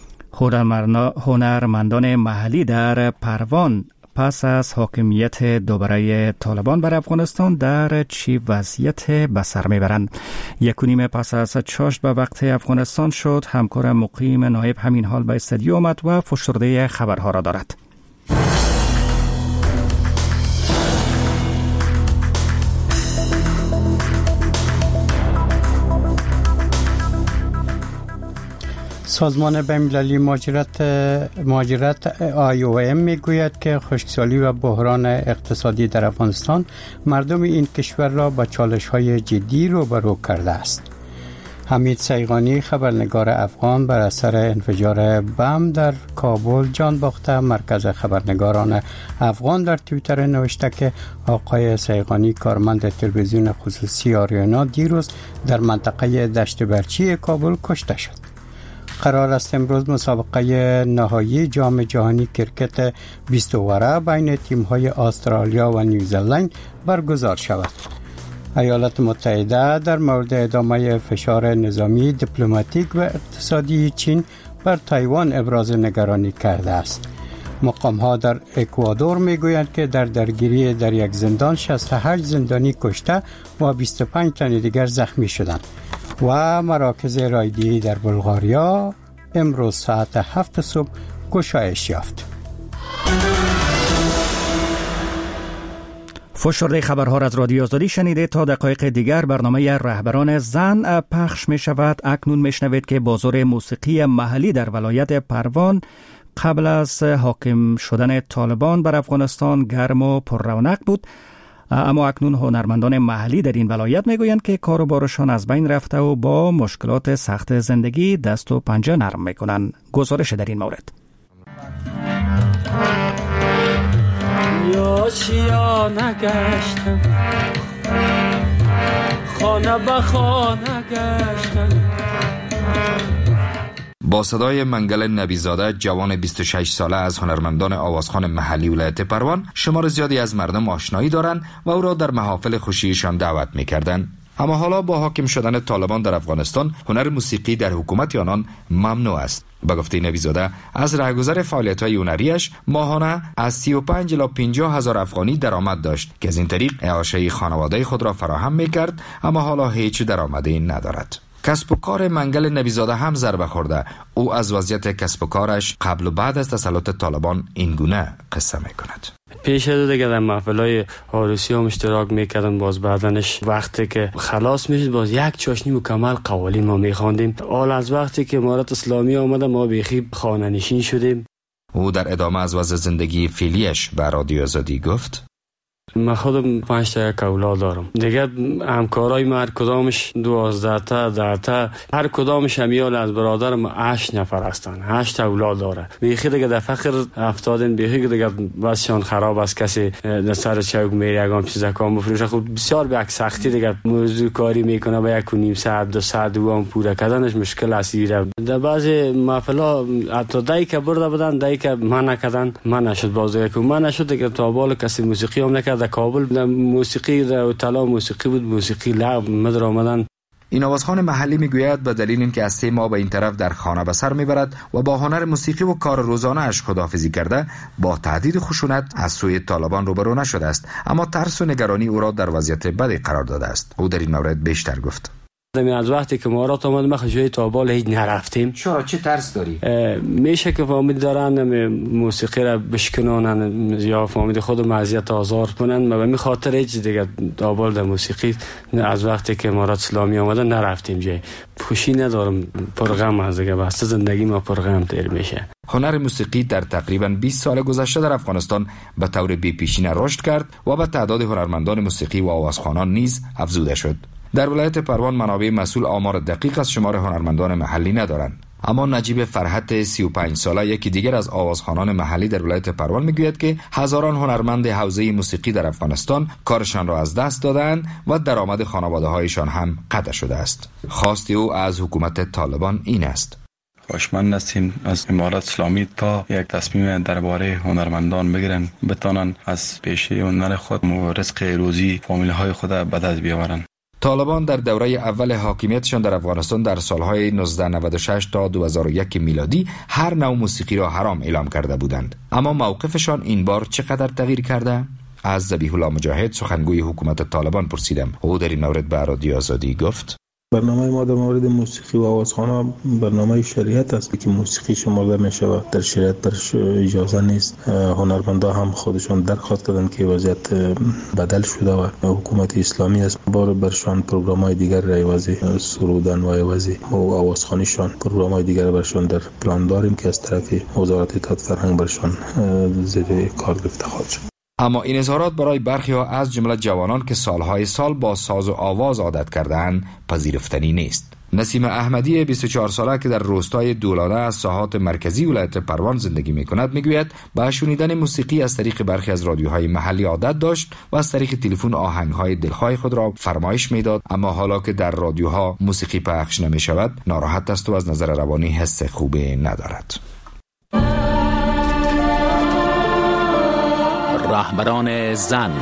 هنرمندان محلی در پروان پس از حاکمیت دوباره طالبان بر افغانستان در چی وضعیت به سر میبرند. یک و نیم پس از چاشت به وقت افغانستان شد. همکار مقیم نایب همین حال به استودیو آمد و فشرده خبرها را دارد. سازمان بین‌المللی مهاجرت مهاجرت آی او ام میگوید که خشکسالی و بحران اقتصادی در افغانستان مردم این کشور را با چالش‌های جدی روبرو کرده است. حمید سیغانی خبرنگار افغان بر اثر انفجار بم در کابل جان باخته. مرکز خبرنگاران افغان در توییتر نوشته که آقای سیغانی کارمند تلویزیون خصوصی آریانا دیروز در منطقه دشت برچی کابل کشته شد. قرار است امروز مسابقه نهایی جام جهانی کرکت بیست اوره بین تیم‌های استرالیا و نیوزلند برگزار شود. ایالات متحده در مورد ادامه فشار نظامی، دیپلماتیک و اقتصادی چین بر تایوان ابراز نگرانی کرده است. مقام‌ها در اکوادور میگویند که در درگیری در یک زندان شصت و هشت زندانی کشته و بیست و پنج تن دیگر زخمی شدند. و مراکز رایدهی در بلغاریا امروز ساعت هفت صبح گشایش یافت. فشرده خبرها را از رادیو آزادی شنیده. تا دقایق دیگر برنامه رهبران زن پخش می شود. اکنون می شنوید که بازار موسیقی محلی در ولایت پروان قبل از حاکم شدن طالبان بر افغانستان گرم و پر رونق بود، اما اکنون هنرمندان محلی در این ولایت میگویند که کاروبارشان از بین رفته و با مشکلات سخت زندگی دست و پنجه نرم میکنند. گزارش در این مورد. یا چیا نگشتم خانه به خانه گشتم. با صدای منگل نبیزاده، جوان بیست و شش ساله از هنرمندان آوازخوان محلی ولایت پروان، شمار زیادی از مردم آشنایی دارند و او را در محافل خوشیشان دعوت می‌کردند. اما حالا با حاکم شدن طالبان در افغانستان هنر موسیقی در حکومت آنان ممنوع است. به گفته نبیزاده از راهگذر فعالیت‌های هنریش ماهانه از سی و پنج الی پنجاه هزار افغانی درآمد داشت که از این طریق اعاشه خانواده خود را فراهم می‌کرد، اما حالا هیچ درآمدی ندارد. کسب و کار منگل نبیزاده هم ضربه خورده. او از وضعیت کسب و کارش قبل و بعد از تسلط طالبان این گونه قصه میکند. پیش از دیگه در محفلای عروسی هم اشتراک میکردم، باز بعدنش وقتی که خلاص میشد باز یک چاشنی مکمل قوالی ما میخواندیم. حال از وقتی که امارت اسلامی آمده ما بیخی خانه نشین شدیم. او در ادامه از وضع زندگی فعلیش به رادیو آزادی گفت: من خودم پنج تا یک اولاد دارم. دیگه همکارای من هر کدامش دوازده تا ده تا، هر کدامش همیال از برادرم هشت نفر هستن، هشت اولاد داره. بیخی دیگه در فقر افتادن، بیخی دیگه بسشان خراب است. کسی در سر چوک میره یگام چیز کام بفروشه، خود بسیار به یک سختی دیگه موضوع کاری میکنه. به یک و نیم ساعت دو ساعت دوام پوره کردنش مشکل است. در بعضی محفلا حتی دایی که برده بودن، دایی که من نکردن، من نشد. باز دیگه که من نشد دیگه تا بال کسی موسیقی هم نکرد. در کابل در موسیقی در طلا موسیقی بود، موسیقی لغو مدر آمدن. این آوازخوان محلی میگوید به دلیل اینکه از سه ماه به این طرف در خانه به سر میبرد و با هنر موسیقی و کار روزانه اش خداحافظی کرده، با تهدید خشونت از سوی طالبان روبرو نشده است، اما ترس و نگرانی او را در وضعیت بدی قرار داده است. او در این مورد بیشتر گفت: از وقتی که ما را آمد ما جای تابال هیچ نرفتیم. چرا؟ چه ترس داری؟ میشه که فامیل دارن موسیقی را بشکنانن یا فامیل خود معزیت آزار کنن، ما به خاطر هیچ دیگه تابال در موسیقی از وقتی که امارات اسلامی آمده نرفتیم. جای خوشی ندارم، پرغم از دیگه بس زندگی ما پرغم تیر میشه. هنر موسیقی در تقریباً بیست سال گذشته در افغانستان به طور بی‌پیشینه رشد کرد و به تعداد هنرمندان موسیقی و آوازخوانان نیز افزوده شد. در ولایت پروان منابع مسئول آمار دقیق از شمار هنرمندان محلی ندارند. اما نجیب فرحت سی و پنج ساله یکی دیگر از آوازخوانان محلی در ولایت پروان میگوید که هزاران هنرمند حوزه موسیقی در افغانستان کارشان را از دست دادند و درآمد خانواده‌هایشان هم قطع شده است. خواست او از حکومت طالبان این است: خواهشمند هستیم از امارت اسلامی تا یک تصمیم درباره هنرمندان بگیرن، بتانن از پیشه هنر خود و رزق روزی فامیل های خود به دست بیاورن. طالبان در دوره اول حاکمیتشان در افغانستان در سالهای نوزده نود و شش تا دو هزار و یک میلادی هر نوع موسیقی را حرام اعلام کرده بودند. اما موقفشان این بار چقدر تغییر کرده؟ از ذبیح الله مجاهد سخنگوی حکومت طالبان پرسیدم. او در این مورد به رادیو آزادی گفت: برنامه ما در مورد موسیقی و آوازخوان برنامه شریعت است که موسیقی شمرده می شود. در شریعت برش اجازه نیست. هنرمندا هم خودشان درخواست کردن که وضعیت بدل شده و حکومت اسلامی است بار برشان پروگرام‌های دیگر را عوضی سرودن و عوضی و آوازخوانیشان پروگرام‌های دیگر برشان در پلان داریم که از طرف وزارت اطلاعات فرهنگ برشان زیر کار گرفته خواهد شد. اما این اظهارات برای برخی ها از جمله جوانان که سالهای سال با ساز و آواز عادت کرده‌اند پذیرفتنی نیست. نسیم احمدی بیست و چهار ساله که در روستای دولاده از ساحات مرکزی ولایت پروان زندگی می‌کند میگوید با شنیدن موسیقی از طریق برخی از رادیوهای محلی عادت داشت و از طریق تلفن آهنگ‌های دلخواه خود را فرمایش میداد، اما حالا که در رادیوها موسیقی پخش نمی‌شود ناراحت است و از نظر روانی حس خوبی ندارد. رهبران زن.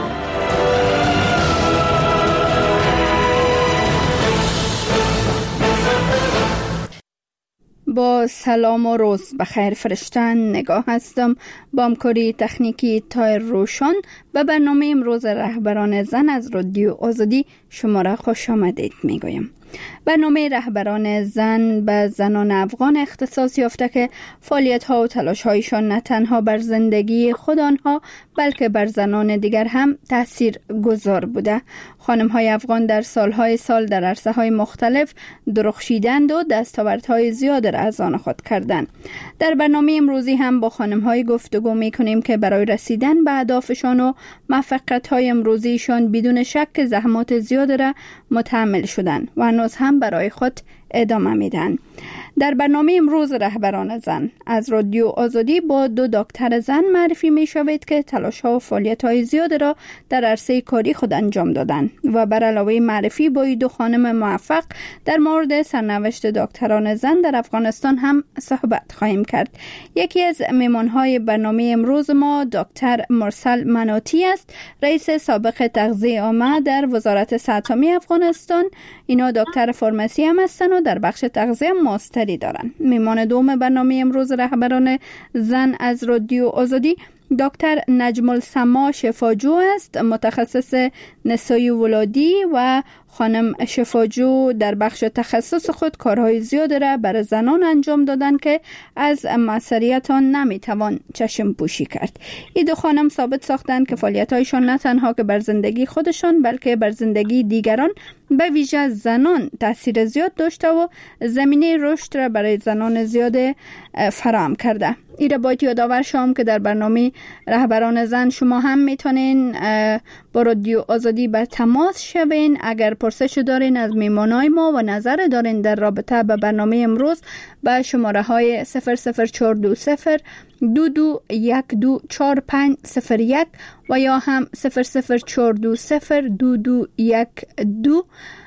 با سلام و روز بخیر فرشتن نگاه هستم با همکاری تکنیکی تایر روشن به برنامه امروز رهبران زن از رادیو آزادی شما را خوش آمدید میگویم. برنامه رهبران زن به زنان افغان اختصاص یافته که فعالیت‌ها و تلاش‌هایشان نه تنها بر زندگی خود آنها بلکه بر زنان دیگر هم تأثیر گذار بوده. خانم‌های افغان در سالهای سال در عرصه‌های مختلف درخشیدند و دستاوردهای زیاد را از آن خود کردند. در برنامه امروزی هم با خانم‌های گفتگو می‌کنیم که برای رسیدن به اهدافشان و موفقیت‌های امروزیشان بدون شک زحمات زیاد را متحمل شدند و هنوز هم برای خود ادامه میدن. در برنامه امروز رهبران زن از رادیو آزادی با دو دکتر زن معرفی می شوید که تلاش ها و فعالیت های زیاد را در عرصه کاری خود انجام دادن و بر علاوه معرفی با دو خانم موفق در مورد سرنوشت دکتران زن در افغانستان هم صحبت خواهیم کرد. یکی از مهمان های برنامه امروز ما دکتر مرسل مناتی است، رئیس سابق تغذیه عامه در وزارت صحت عامه افغانستان. اینا دکتر فرمسی هم هستن و در بخش تغذیه ماستری دارن. مهمان دوم برنامه امروز رهبران زن از رادیو آزادی دکتر نجم السما شفاجو است، متخصص نسای ولادی و خانم شفاجو در بخش تخصص خود کارهای زیاد را برای زنان انجام دادن که از مسئولیت آن نمیتوان چشم پوشی کرد. این دو خانم ثابت ساختند که فعالیت‌هایشان نه تنها که بر زندگی خودشان بلکه بر زندگی دیگران به ویژه زنان تاثیر زیاد داشته و زمینه رشد را برای زنان زیاد فراهم کرده. ایره باید یادآور شوم که در برنامه رهبران زن شما هم میتونین با رادیو آزادی به تماس شوین. اگر پرسش دارین از میمانای ما و نظر دارین در رابطه به برنامه امروز به شماره های صفر صفر چهار دو صفر دو دو یک دو چهار پنج صفر یک و یا هم صفر صفر چهار دو صفر دو دو یک دو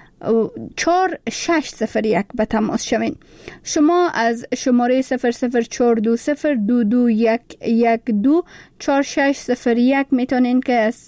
چهار شش صفر یک به تماس شوین. شما از شماره صفر صفر چهار دو صفر دو دو یک یک دو چهار شش صفر یک میتونین که از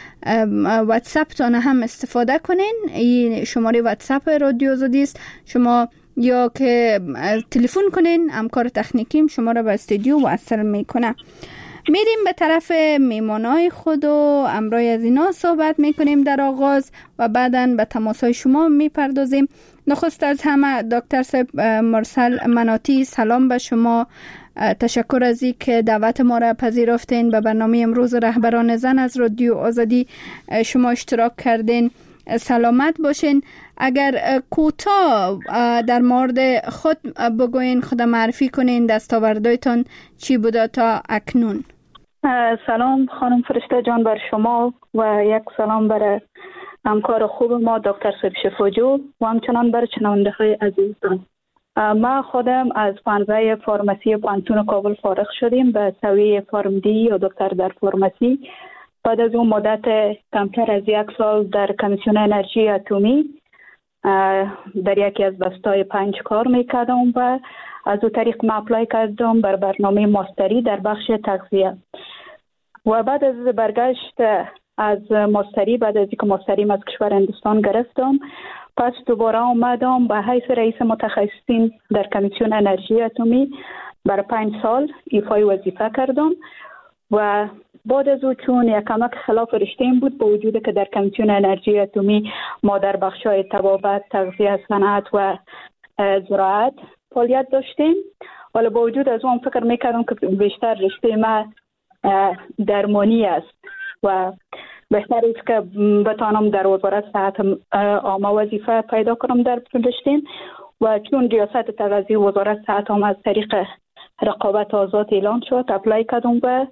واتساپ تان هم استفاده کنین. این شماره واتساپ رادیو آزادی است. شما یا که تلفن کنین، همکار تکنیکیم شما را به استودیو وصل میکنه. میریم به طرف میمانای خود و امروز از اینا صحبت میکنیم در آغاز و بعداً به تماسهای شما میپردازیم. نخست از همه دکتر صاحب مرسل مناتی، سلام به شما. تشکر از این که دعوت ما را پذیرفتین به برنامه امروز رهبران زن از رادیو آزادی شما اشتراک کردین. سلامت باشین. اگر کوتاه در مورد خود بگوین، خود معرفی کنین، دستاوردهایتان چی بوده تا اکنون؟ سلام خانم فرشته جان بر شما و یک سلام بر همکار خوب ما دکتر صاحب شفاجو و همچنان بر شنونده های عزیزتان. ما خودم از پانزده فارماسی پانتون کابل فارغ شدیم به سویه فارمدی یا دکتر در فارماسی. بعد از اون مدت کمتر از یک سال در کمیسیون انرژی اتمی در یکی از بستای پنج کار میکردم و از او طریق ما اپلای کردم بر برنامه ماستری در بخش تغذیه. و بعد از برگشت از ماستری، بعد از اینکه ماستریم از کشور هندوستان گرفتم، پس دوباره آمدم به حیث رئیس متخصصین در کمیسیون انرژی اتمی برای پنج سال ایفای وظیفه کردم. و بعد از او چون یک کمک خلاف رشته این بود، با وجود که در کمیسیون انرژی اتمی ما در بخش‌های طبابت، تغذیه، صنعت و زراعت فعالیت داشتیم، ولی با وجود از اون فکر میکردم که بیشتر رشته ما درمانی است و بهتر است که بتانم در وزارت صحت عامه وظیفه پیدا کنم در رشته. و چون ریاست تغذیه وزارت صحت عامه از طریق رقابت آزاد اعلان شد، اپلای کردم و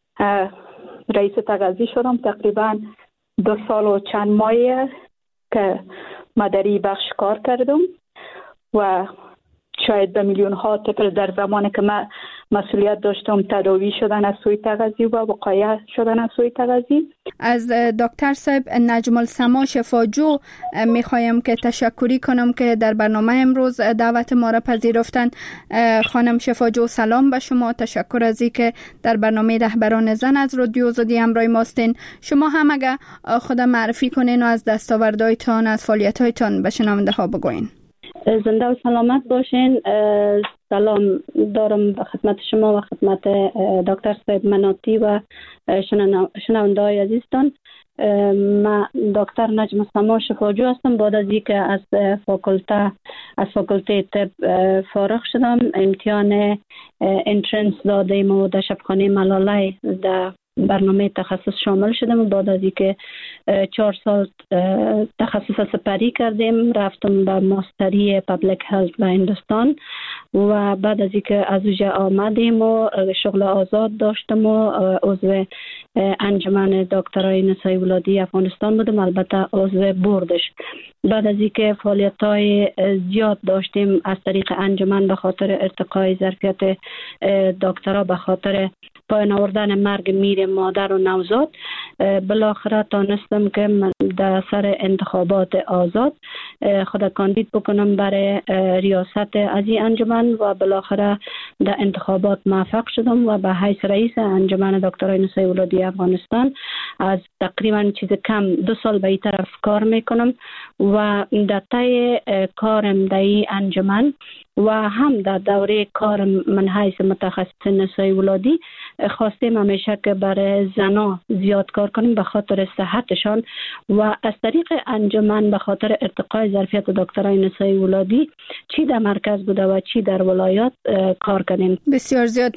رئیس تغذیه شدم. تقریبا دو سال و چند ماهی که ما در این بخش کار کردم و شاید به میلیون ها طفل در زمانی که ما مسئولیت داشتم تداوی شدن از سوی تغذیه و وقایه شدن از سوی تغذیه. از دکتر صاحب نجم السما شفاجو میخوایم که تشکری کنم که در برنامه امروز دعوت ما را پذیرفتن. خانم شفاجو سلام به شما، تشکر از این که در برنامه رهبران زن از رادیو آزادی همراه ماستین. شما هم اگه خود معرفی کنین و از دستاوردهایتان، از فعالیت‌هایتان به شنونده ها بگوین. زنده و سلامت باشین. سلام دارم به خدمت شما و خدمت دکتر صاحب مناتی و شنونده های عزیزتان. من دکتر نجم السما شفاجو هستم. بعد از اینکه از فاکولته از فاکولته طب فارغ شدم، امتحان انترنس دادیم و در شبخانه ملاله در برنامه تخصص شامل شدم. بعد از اینکه چهار سال تخصص سپری کردیم، رفتم به ماستری پابلیک هلت به هندوستان و بعد از اینکه از اونجا آمدیم و شغل آزاد داشتم و عضو انجمن دکترای نسای ولادی افغانستان بودم، البته عضو بوردش. بعد از اینکه فعالیت‌های زیاد داشتیم از طریق انجمن به خاطر ارتقای ظرفیت دکترا، به خاطر پایان آوردن مرگ میر مادر و نوزاد، بالاخره تانستم که در سر انتخابات آزاد خود کاندید بکنم برای ریاست از این انجمن و بالاخره در انتخابات موفق شدم و به حیث رئیس انجمن دکترای نسای ولادی افغانستان از تقریبا چیز کم دو سال به این طرف کار میکنم و در طی کارم در این انجمن و هم در دوره کار من حیث متخصص نسای ولادی خواستیم همیشه که برای زنا زیاد کار کنیم به خاطر صحتشان و از طریق انجمن به خاطر ارتقای ظرفیت دکترای نسای ولادی چی در مرکز بوده و چی در ولایات کار کنیم. بسیار زیاد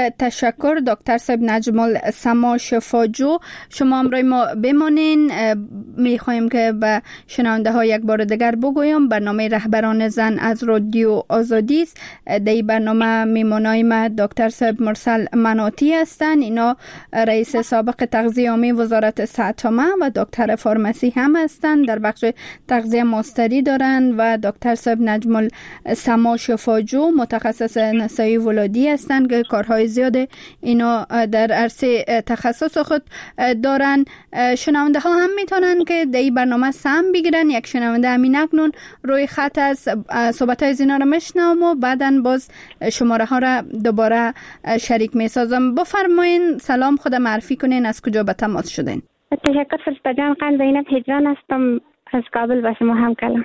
تشکر دکتر صاحب نجم السما شفاجو. شما همراه ما بمانین. میخوایم که به شنونده ها یک بار دیگر بگویم برنامه رهبران زن از رادیو آزادی است. در این برنامه میمونای ما دکتر صاحب مرسل مناتی هستند. اینا رئیس سابق تغذیه عامه وزارت صحت عامه و دکتر فارمسی هم هستند، در بخش تغذیه ماستری دارند و دکتر صاحب نجم السما شفاجو متخصص نسای ولادی هستند که کارهای زیاد اینا در عرصه تخصص خود دارن. شنونده ها هم میتونن که در این برنامه سهم بگیرن. یک شنونده همین اکنون روی خط از صحبت های زینا رو میشنوم و بعداً باز شماره ها را دوباره شریک میسازم. بفرمایین سلام، خود معرفی کنین، از کجا به تماس شدین؟ تشکر فرشته جان. قند زینب هجران هستم از کابل با شما هم کلام.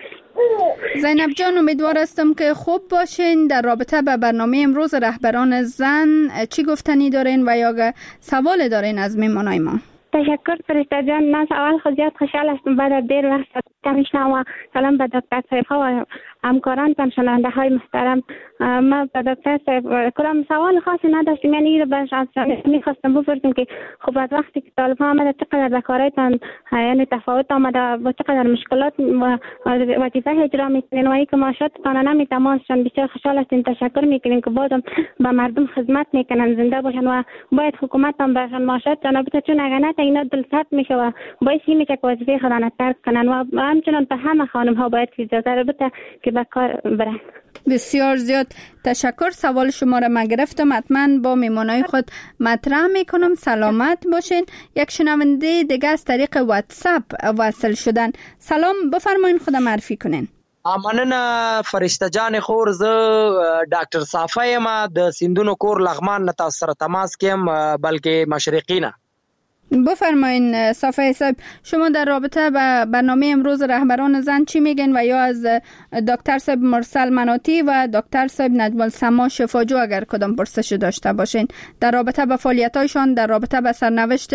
زینب جان، امیدوار هستم که خوب باشین. در رابطه با برنامه امروز رهبران زن چی گفتنی دارین و یا سوال دارین از میمانای ما؟ تشکر فرشته جان. من سوال خود زیاد خوشحال هستم بعد از دیر وقت میشنم و سلام به دکتر صاحب و همکاران و شنونده های محترم. ما به دکتر صاحب کلام سوال خاصی نداشتیم، یعنی این رو به میخواستم بپرسیم که خب از وقتی که طالب ها آمده چقدر در کارایتان یعنی تفاوت آمده و چقدر مشکلات و وظیفه اجرا میکنین و ای که معاشاتتان نمیتماسشان بسیار خوشحال هستیم. تشکر میکنیم که بازم به مردم خدمت میکنن، زنده باشن و باید حکومت هم برشان معاشات جانبیت، چون اگر نه اینا دلسرد میشه و باعث میشه که وظیفه خودشان ترک کنن و همچنان به همه خانم ها باید اجازه بده که به کار برن. بسیار زیاد تشکر. سوال شما را من گرفتم، حتما با میمانای خود مطرح میکنم. سلامت باشین. یک شنونده دیگه از طریق واتساپ وصل شدن. سلام، بفرمایین خودم معرفی کنین. مننه فرشته جان خور. زه ډاکټر صافی یم د سیندونو کور لغمان نه تاسو سره تماس کیم، بلکې مشرقی نه. بفرمایین صافی صاحب، شما در رابطه با برنامه امروز رهبران زن چی میگن و یا از دکتر صاحب مرسل مناطی و دکتر صاحب نجم السما شفاجو اگر کدام پرسش داشته باشین در رابطه با فعالیت‌هایشان، در رابطه با سرنوشت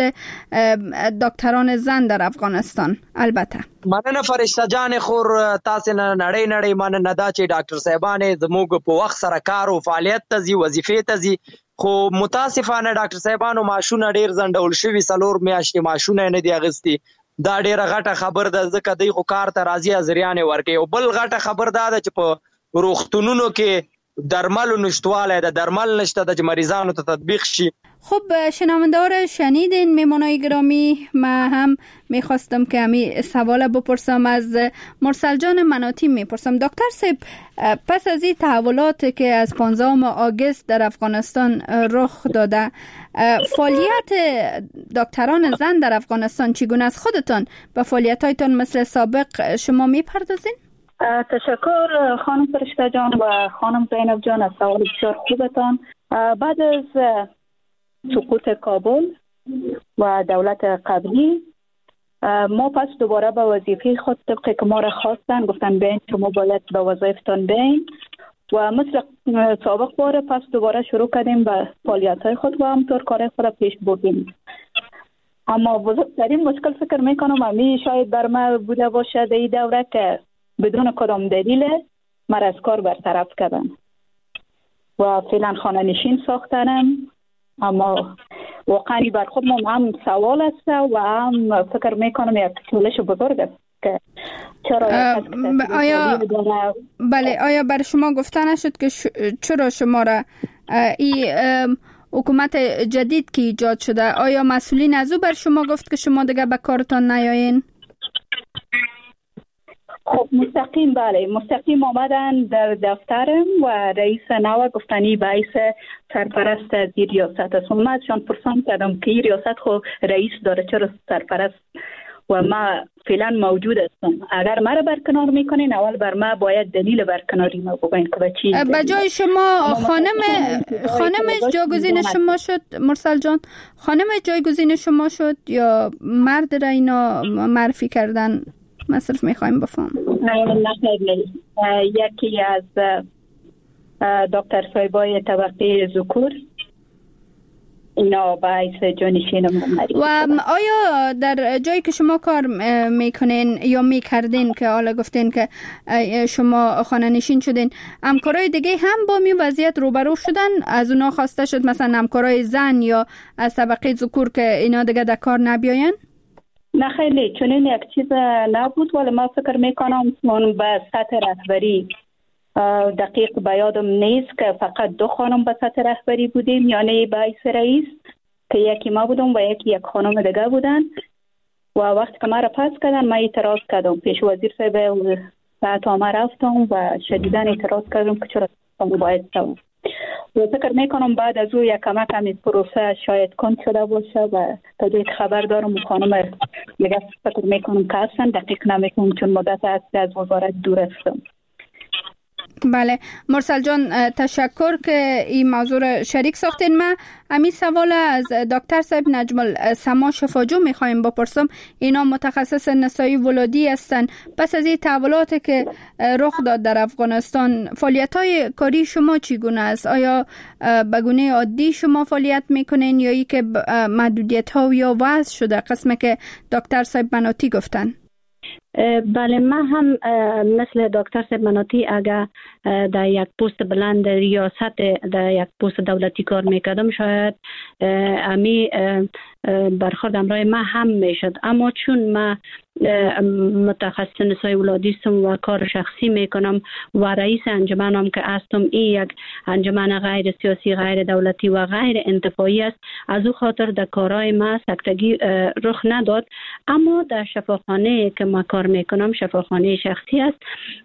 دکتران زن در افغانستان؟ البته مننه فرشته جان خور، تاسو نه نړۍ نړۍ مننه دا چې ډاکټر صاحبانه زموږ په وخت سره کار او فعالیت ته ځي، وظیفې ته ځي، خو متاسفانه ډاکټر صاحبانو ماشونه ډیر زندول شوی، سلور میاشتې ماشونه نه دی اغستی. دا ډیره غټه خبر ده، ځکه دوی خو کار ته راځي ازریان ورکي. او بل غټه خبر ده چې په روغتونونو کې درمل نشټواله ده، درمل نشته د مریضانو ته تطبیق شي. خب شنونده‌ها شنیدین میمونای گرامی، من هم میخواستم که همی سوال بپرسم از مرسل جان مناطی. میپرسم دکتر صاحب، پس از این تحولاتی که از پانزدهم آگوست در افغانستان رخ داده، فعالیت دکتران زن در افغانستان چگونه است؟ خودتان به فعالیت‌هایتان مثل سابق شما میپردازین؟ تشکر خانم فرشته جان و خانم زینب جان از سوال بسیار خوبتان. بعد از سقوط کابل و دولت قبلی ما پس دوباره به وظیفه خود طبقی که ما را خواستن، گفتن بین شما باید به وظایفتان بین و مثل سابق باره پس دوباره شروع کردیم به فعالیت های خود و همطور کار خود را پیش بردیم. اما بزرگترین مشکل فکر میکنم همی شاید بر ما بوده باشه در این دوره که بدون کدام دلیل مر از کار برطرف کردن و فعلا خانه نشین ساختنم. اما واقعا بر خود ما هم سوال است و هم فکر میکنم یک چالش بزرگ است که چرا آیا بله آیا بر شما گفته نشد که ش... چرا شما را این حکومت جدید که ایجاد شده، آیا مسئولین از او بر شما گفت که شما دیگه به کارتان نیایین؟ خب مستقیم بله مستقیم آمدن در دفترم و رئیس نو گفتنی باعث سرپرست از این ریاست است. من ازشان پرسان کردم که این ریاست خو رئیس داره، چرا سرپرست؟ و ما فعلا موجود هستم. اگر ما را برکنار میکنین اول بر ما باید دلیل برکناری ما بگوین که به چی به جای شما خانم خانم جایگزین شما شد مرسل جان، خانم جایگزین شما شد یا مرد را اینا معرفی کردن؟ مصرف میخوایم بفهم. نه نه یکی از دکتر صاحبای طبقه ذکور اینا باعث جانشین ممری. و آیا در جایی که شما کار میکنین یا میکردین که حالا گفتین که شما خانه نشین شدین، همکارای دیگه هم با می وضعیت روبرو شدن؟ از اونا خواسته شد مثلا همکارای زن یا از طبقه ذکور که اینا دیگه در کار نبیاین؟ نه خیلی چنین یک چیز نبود، ولی ما فکر میکنم من به سطح رهبری دقیق به یادم نیست که فقط دو خانم به سطح رهبری بودیم، یعنی باعث رئیس که یکی ما بودم و یکی یک خانم دیگه بودن. و وقتی که ما را پس کردن ما اعتراض کردم، پیش وزیر صاحب ساعت ما رفتم و شدیداً اعتراض کردم که چرا باید سوم. و فکر میکنم بعد از او یک کمک همی پروسه شاید کند شده باشه و تا جایی که خبر دارم خانم دیگه فکر میکنم که اصلا دقیق نمیکنم چون مدت هستی از وزارت دور هستم. بله مرسل جان تشکر که این موضوع را شریک ساختین. من همین سوال از دکتر صاحب نجم السما شفاجو میخوایم بپرسم. اینا متخصص نسایی ولادی هستن. پس از این تحولاتی که رخ داد در افغانستان، فعالیت‌های کاری شما چگونه است؟ آیا به گونه عادی شما فعالیت میکنین یا ای که محدودیت‌ها یا وضع شده قسمی که دکتر صاحب مناطی گفتن؟ بله، من هم مثل دکتر صاحب مناتی اگر در یک پست بلند ریاست در یک پست دولتی کار میکردم شاید امی برخورد امرای من هم میشد، اما چون من متخصص نسای ولادی هستم و کار شخصی میکنم و رئیس انجمنم که هستم، این یک انجمن غیر سیاسی، غیر دولتی و غیر انتفاعی است، از او خاطر در کارهای ما سکتگی رخ نداد. اما در شفاخانه که ما کار میکنم شفاخانه شخصی است،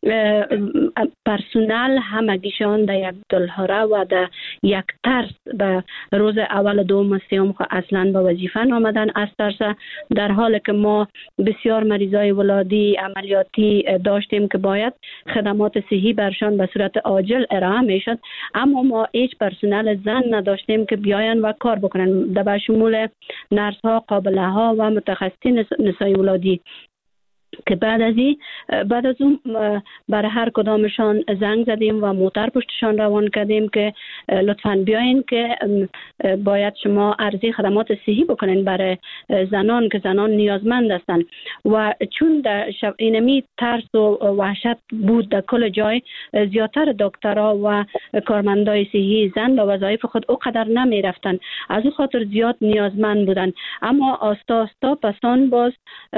پرسونل همگیشان در یک دلهره و در یک ترس به روز اول دوم و سوم اصلا به وظیفه آمدن از ترس، در حالی که ما بسیار مریضای ولادی عملیاتی داشتیم که باید خدمات صحی برشان به صورت عاجل ارائه میشد، اما ما هیچ پرسنل زن نداشتیم که بیاین و کار بکنن، در شمول نرس ها، قابله ها و متخصصین نسای ولادی که بعد از این بعد از اون برای هر کدامشان زنگ زدیم و موتر پشتشان روان کردیم که لطفاً بیاین که باید شما عرضه خدمات صحی بکنین برای زنان که زنان نیازمند هستند. و چون در شب اینمی ترس و وحشت بود در کل جای، زیادتر دکترها و کارمندای صحی زن به وظایف خود اوقدر نمی رفتن، از او خاطر زیاد نیازمند بودن. اما آستا آستا پسان باز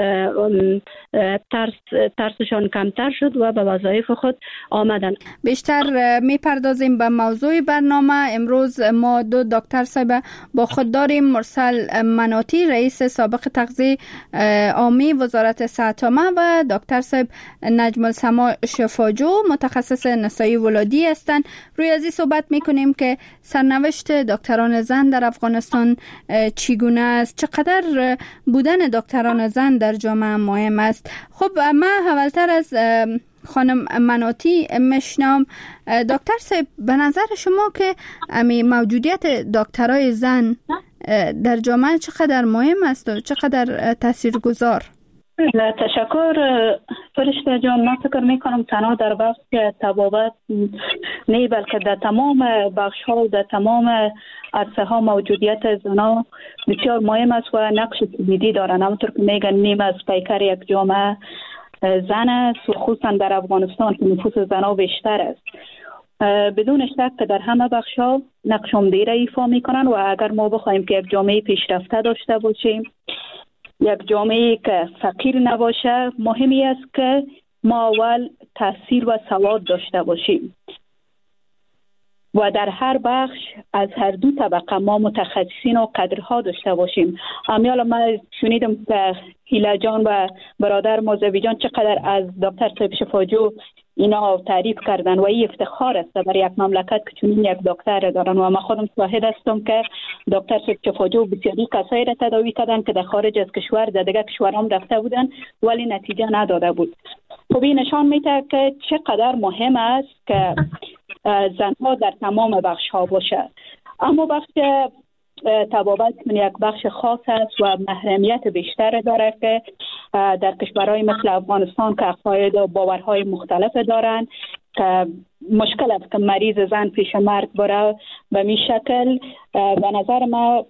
ترس ترسشان کمتر شد و به وظایف خود آمدن. بیشتر میپردازیم به موضوع برنامه. امروز ما دو دکتر صاحب با خود داریم. مرسل مناتی، رئیس سابق تغذیه عامی وزارت صحت عامه، و دکتر صاحب نجم السما شفاجو، متخصص نسایی ولادی هستند. روی از این صحبت میکنیم که سرنوشت دکتران زن در افغانستان چگونه است، چقدر بودن دکتران زن در جامعه مهم است. خب من اولتر از خانم مناتی میشنم. دکتر صاحب، به نظر شما که امی موجودیت دکترای زن در جامعه چقدر مهم است و چقدر تاثیرگذار؟ تشکر فرشته جان. من فکر میکنم تنها در بخش طبابت نه، بلکه در تمام بخش ها و در تمام عرصه ها موجودیت زنها بسیار مهم است و نقش کلیدی دارند. همونطور که میگن نیم از پیکر یک جامعه زن است و خصوصا در افغانستان که نفوس زنها بیشتر است. بدون شک که در همه بخش ها نقش عمده را ایفا میکنن و اگر ما بخوایم که یک جامعه پیشرفته داشته باشیم، یک جامعه که فقیر نباشه، مهمی است که ما اول تحصیل و سواد داشته باشیم و در هر بخش از هر دو طبقه ما متخصصین و قدرها داشته باشیم. امیال من شنیدم که هیلا جان و برادر موزوی جان چقدر از دکتر صاحب شفاجو اینا تعریف کردن و این افتخار است برای یک مملکت که چنین یک دکتر دارن. و من خودم شاهد هستم که دکتر صاحب شفاجو بسیاری کسایی را تداوی کردن که در خارج از کشور در دیگر کشورام رفته بودن ولی نتیجه نداده بود. خب این نشان میده که چقدر مهم است که زنها در تمام بخش ها باشه. اما بخش طبابت من یک بخش خاص است و محرمیت بیشتر داره که در کشورهای مثل افغانستان که عقاید و باورهای مختلف دارند که مشکل است که مریض زن پیش مرگ بره. به می شکل به نظر ما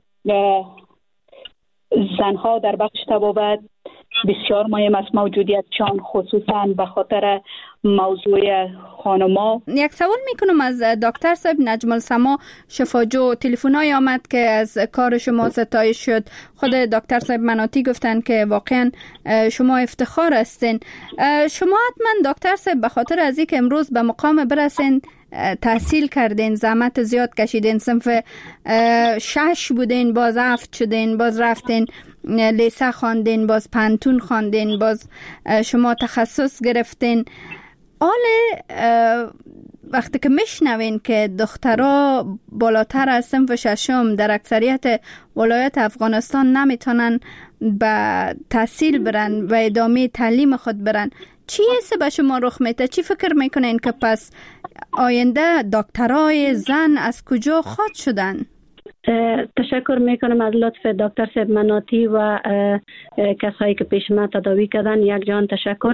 زنها در بخش طبابت بسیار مهم است موجودیتشان، خصوصا به خاطر موضوع خانما. یک سوال میکنم از دکتر صاحب نجم السما شفاجو. تلفن‌های آمد که از کار شما ستایش شد. خود دکتر صاحب مناتی گفتن که واقعا شما افتخار هستین. شما حتما دکتر صاحب به خاطر از اینکه امروز به مقام برسین تحصیل کردین، زحمت زیاد کشیدین، صنف شش بودین، باز هفت شدین، باز رفتین لیسه خواندین، باز پنتون خواندین، باز شما تخصص گرفتین. حال وقتی که میشنوین که دخترها بالاتر از صنف ششم در اکثریت ولایت افغانستان نمیتونن به تحصیل برن و ادامه تعلیم خود برن، چی حس به شما رخ میده؟ چی فکر میکنین که پس آینده دکترای زن از کجا خواهد شدن؟ تشکر میکنم از لطف دکتر صاحب مناتی و کسایی که پیش ما تداوی کردن. یک جان تشکر.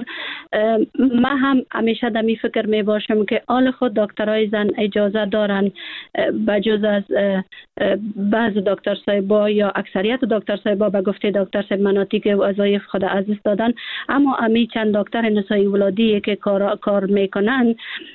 ما هم همیشه دمی فکر می باشم که آل خود دکترای زن اجازه دارن بجز از بعض دکتر صاحبا یا اکثریت دکتر صاحبا به گفته دکتر صاحب مناتی که وظایف خود از دست دادن، اما امی چند دکتر نسایی ولادی که کار کار میکنن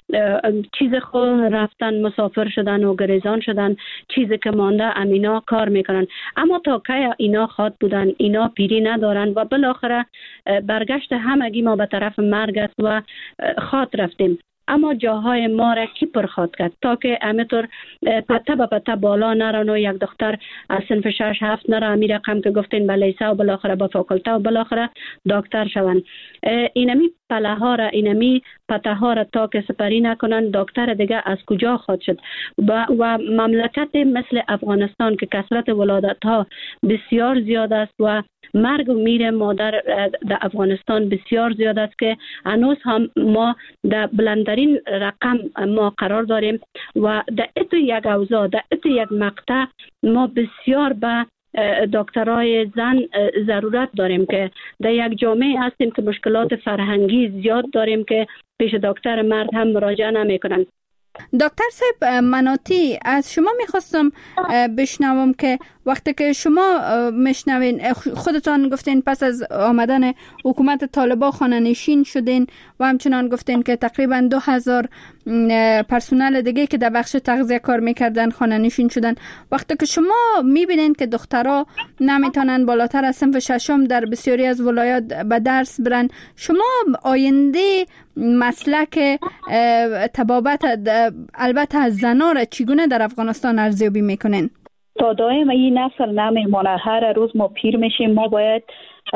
چیز خود رفتن مسافر شدن و گریزان شدن، چیزی که مانده امینا کار میکنن. اما تا که اینا خود بودن، اینا پیری ندارن و بالاخره برگشت همگی ما به طرف مرگ است و خود رفتیم. اما جاهای ما را کی پرخواد کرد تا که همینطور پته به پته بالا نرن و یک دختر از صنف شش هفت نره امی رقم که گفتین به لیسه و بالاخره به فاکولته و بالاخره دکتر شون. اینمی پله ها را، اینمی پته ها را تا که سپری نکنن، دکتر دیگه از کجا خود شد؟ و, و مملکت مثل افغانستان که کثرت ولادت ها بسیار زیاد است و مرگ و میر مادر در افغانستان بسیار زیاد است که هنوز هم ما در بلندترین رقم ما قرار داریم و در اتو یک اوضاع، در اتو یک مقطع ما بسیار به دکترای زن ضرورت داریم که در یک جامعه هستیم که مشکلات فرهنگی زیاد داریم که پیش دکتر مرد هم مراجعه نمی کنند. دکتر صاحب مناتی، از شما میخواستم بشنوم که وقتی که شما میشنوین، خودتان گفتین پس از آمدن حکومت طالبان خانه نشین شدین و همچنان گفتین که تقریبا دو هزار پرسنل دیگه که در بخش تغذیه کار میکردن خانه نشین شدن. وقتی که شما میبینین که دخترها نمیتونن بالاتر از صنف ششم در بسیاری از ولایات به درس برن، شما آینده مسلک طبابت البته از زنا را چگونه در افغانستان ارزیابی میکنین؟ تا دائم این نسل نمیمونه، هر روز ما پیر میشیم، ما باید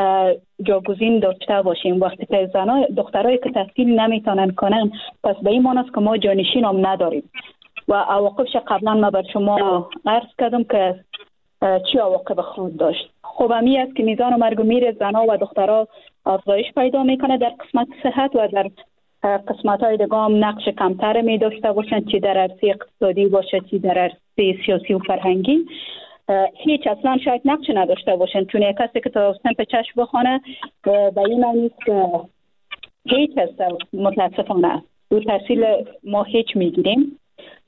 جاگزین داشته باشیم. وقتی که زنا دخترایی که تحصیل نمیتونن کنن، پس به این معنی است که ما جانشین هم نداریم و عواقبش قبلا ما بر شما عرض کردم که چی عواقب خود داشت. خب امی است که میزان مرگ و میر زنا و دخترها افزایش پیدا میکنه در قسمت صحت و در قسمت های دیگه هم نقش کمتر می داشته باشن، چی در عرصه اقتصادی باشه چی در عرصه سیاسی و فرهنگی. هیچ اصلا شاید نقش نداشته باشن، چون یک کسی که تا صنف چشم بخونه به این معنی است که هیچ است. متاسفانه دور تحصیل ما هیچ میگیریم.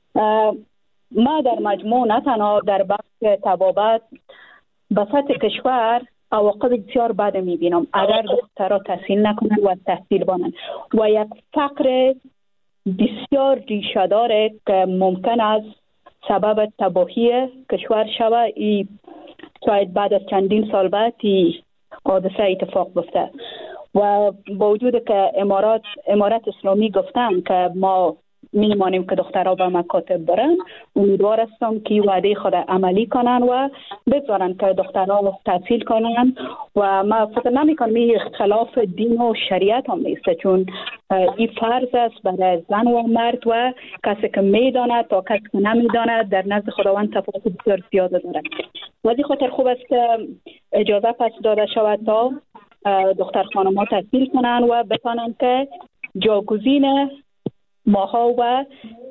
ما در مجموع نه تنها در بخش طبابت به سطح کشور عواقب بسیار بد میبینم اگر دخترها تحصیل نکنن و تحصیل بانن و یک فقر بسیار ریشه داره که ممکن است سبب تباهی کشور شوه. ای شاید بعد از چندین سال بعد ای حادثه اتفاق بیفته و با وجود که امارات امارت اسلامی گفتن که ما میمانیم که دخترها به مکاتب برن، امیدوار هستم که وعده خود عملی کنن و بذارن که دخترها تحصیل کنن و ما فکر نمی کنم این خلاف دین و شریعت هم نیست، چون این فرض است برای زن و مرد و کسی که میداند تا کسی که نمیداند در نزد خداوند تفاوت بسیار زیاده دارد. ولی خاطر خوب است که اجازه پس داده شود تا دختر خانم‌ها تحصیل کنن و بتانن که جاگزین ماها و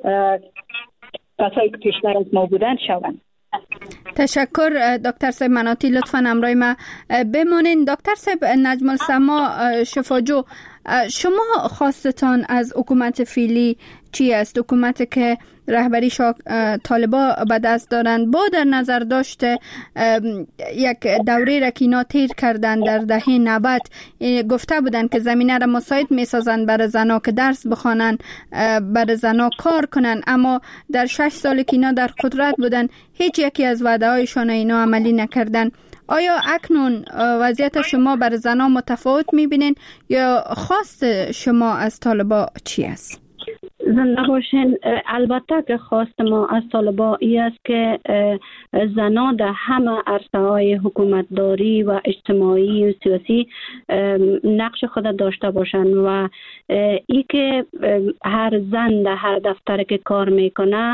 کسایی که پیشتر از ما بودن شوند. تشکر دکتر صاحب مناتی، لطفاً همراه ما بمانین. دکتر صاحب نجم السما شفاجو، شما خواستتان از حکومت فعلی چی است؟ حکومت که رهبری طالبا به دست دارند با در نظر داشته یک دوره را که اینا تیر کردن در دهه نود، گفته بودن که زمینه را مساعد می سازند برای زنا که درس بخوانن، برای زنا کار کنن، اما در شش سال که اینا در قدرت بودن هیچ یکی از وعده هایشان اینا عملی نکردن. آیا اکنون وضعیت شما برای زنا متفاوت میبینین یا خواست شما از طالبا چی است؟ زنده باشین. البته که خواست ما از طالبا ای است که زنا در همه عرصه های حکومتداری و اجتماعی و سیاسی نقش خود داشته باشند و ای که هر زن در هر دفتر که کار میکنه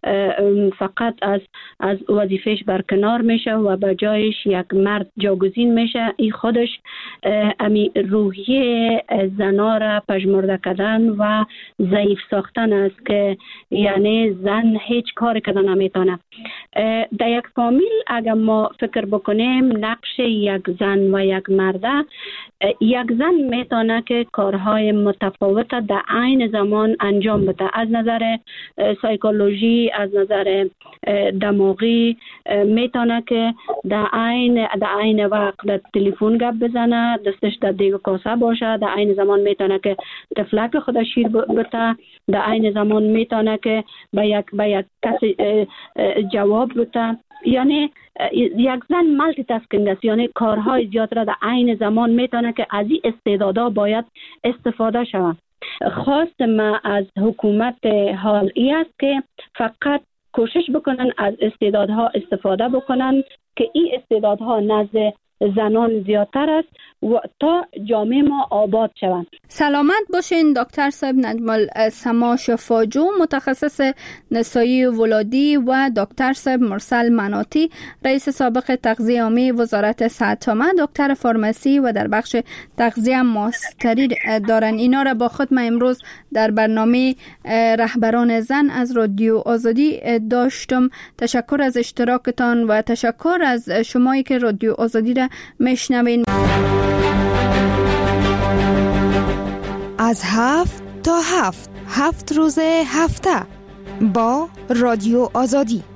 فقط از از وظیفهش برکنار میشه و به جایش یک مرد جاگزین میشه، این خودش امی روحیه زنا را پژمرده کردن و ضعیف ساختن انداختن است که یعنی زن هیچ کاری کردن نمیتونه. در یک فامیل اگر ما فکر بکنیم نقش یک زن و یک مرد، یک زن میتونه که کارهای متفاوت در عین زمان انجام بده، از نظر سایکولوژی، از نظر دماغی. میتونه که در عین در عین وقت تلفن گپ بزنه، دستش در دیگ کاسه باشه، در عین زمان میتونه که طفلک خود شیر بده، در عین زمان میتونه که به یک به یک کسی جواب بده. یعنی یک زن مالتی تاسکینگ است، یعنی کارهای زیاد را در عین زمان میتونه که از این استعدادها باید استفاده شود. خواست ما از حکومت حال ای است که فقط کوشش بکنن از استعدادها استفاده بکنن که این استعدادها نزد زنان زیادتر است و تا جامعه ما آباد شوند. سلامت باشین دکتر صاحب نجم السما شفاجو، متخصص نسایی ولادی، و دکتر صاحب مرسل مناطی، رئیس سابق تغذیه عامه وزارت صحت عامه، دکتر فارمسی و در بخش تغذیه ماستری دارن. اینا را با خود من امروز در برنامه رهبران زن از رادیو آزادی داشتم. تشکر از اشتراکتان و تشکر از شمایی که رادیو آزادی را میشنوین. از هفت تا هفت هفت روز هفته با رادیو آزادی.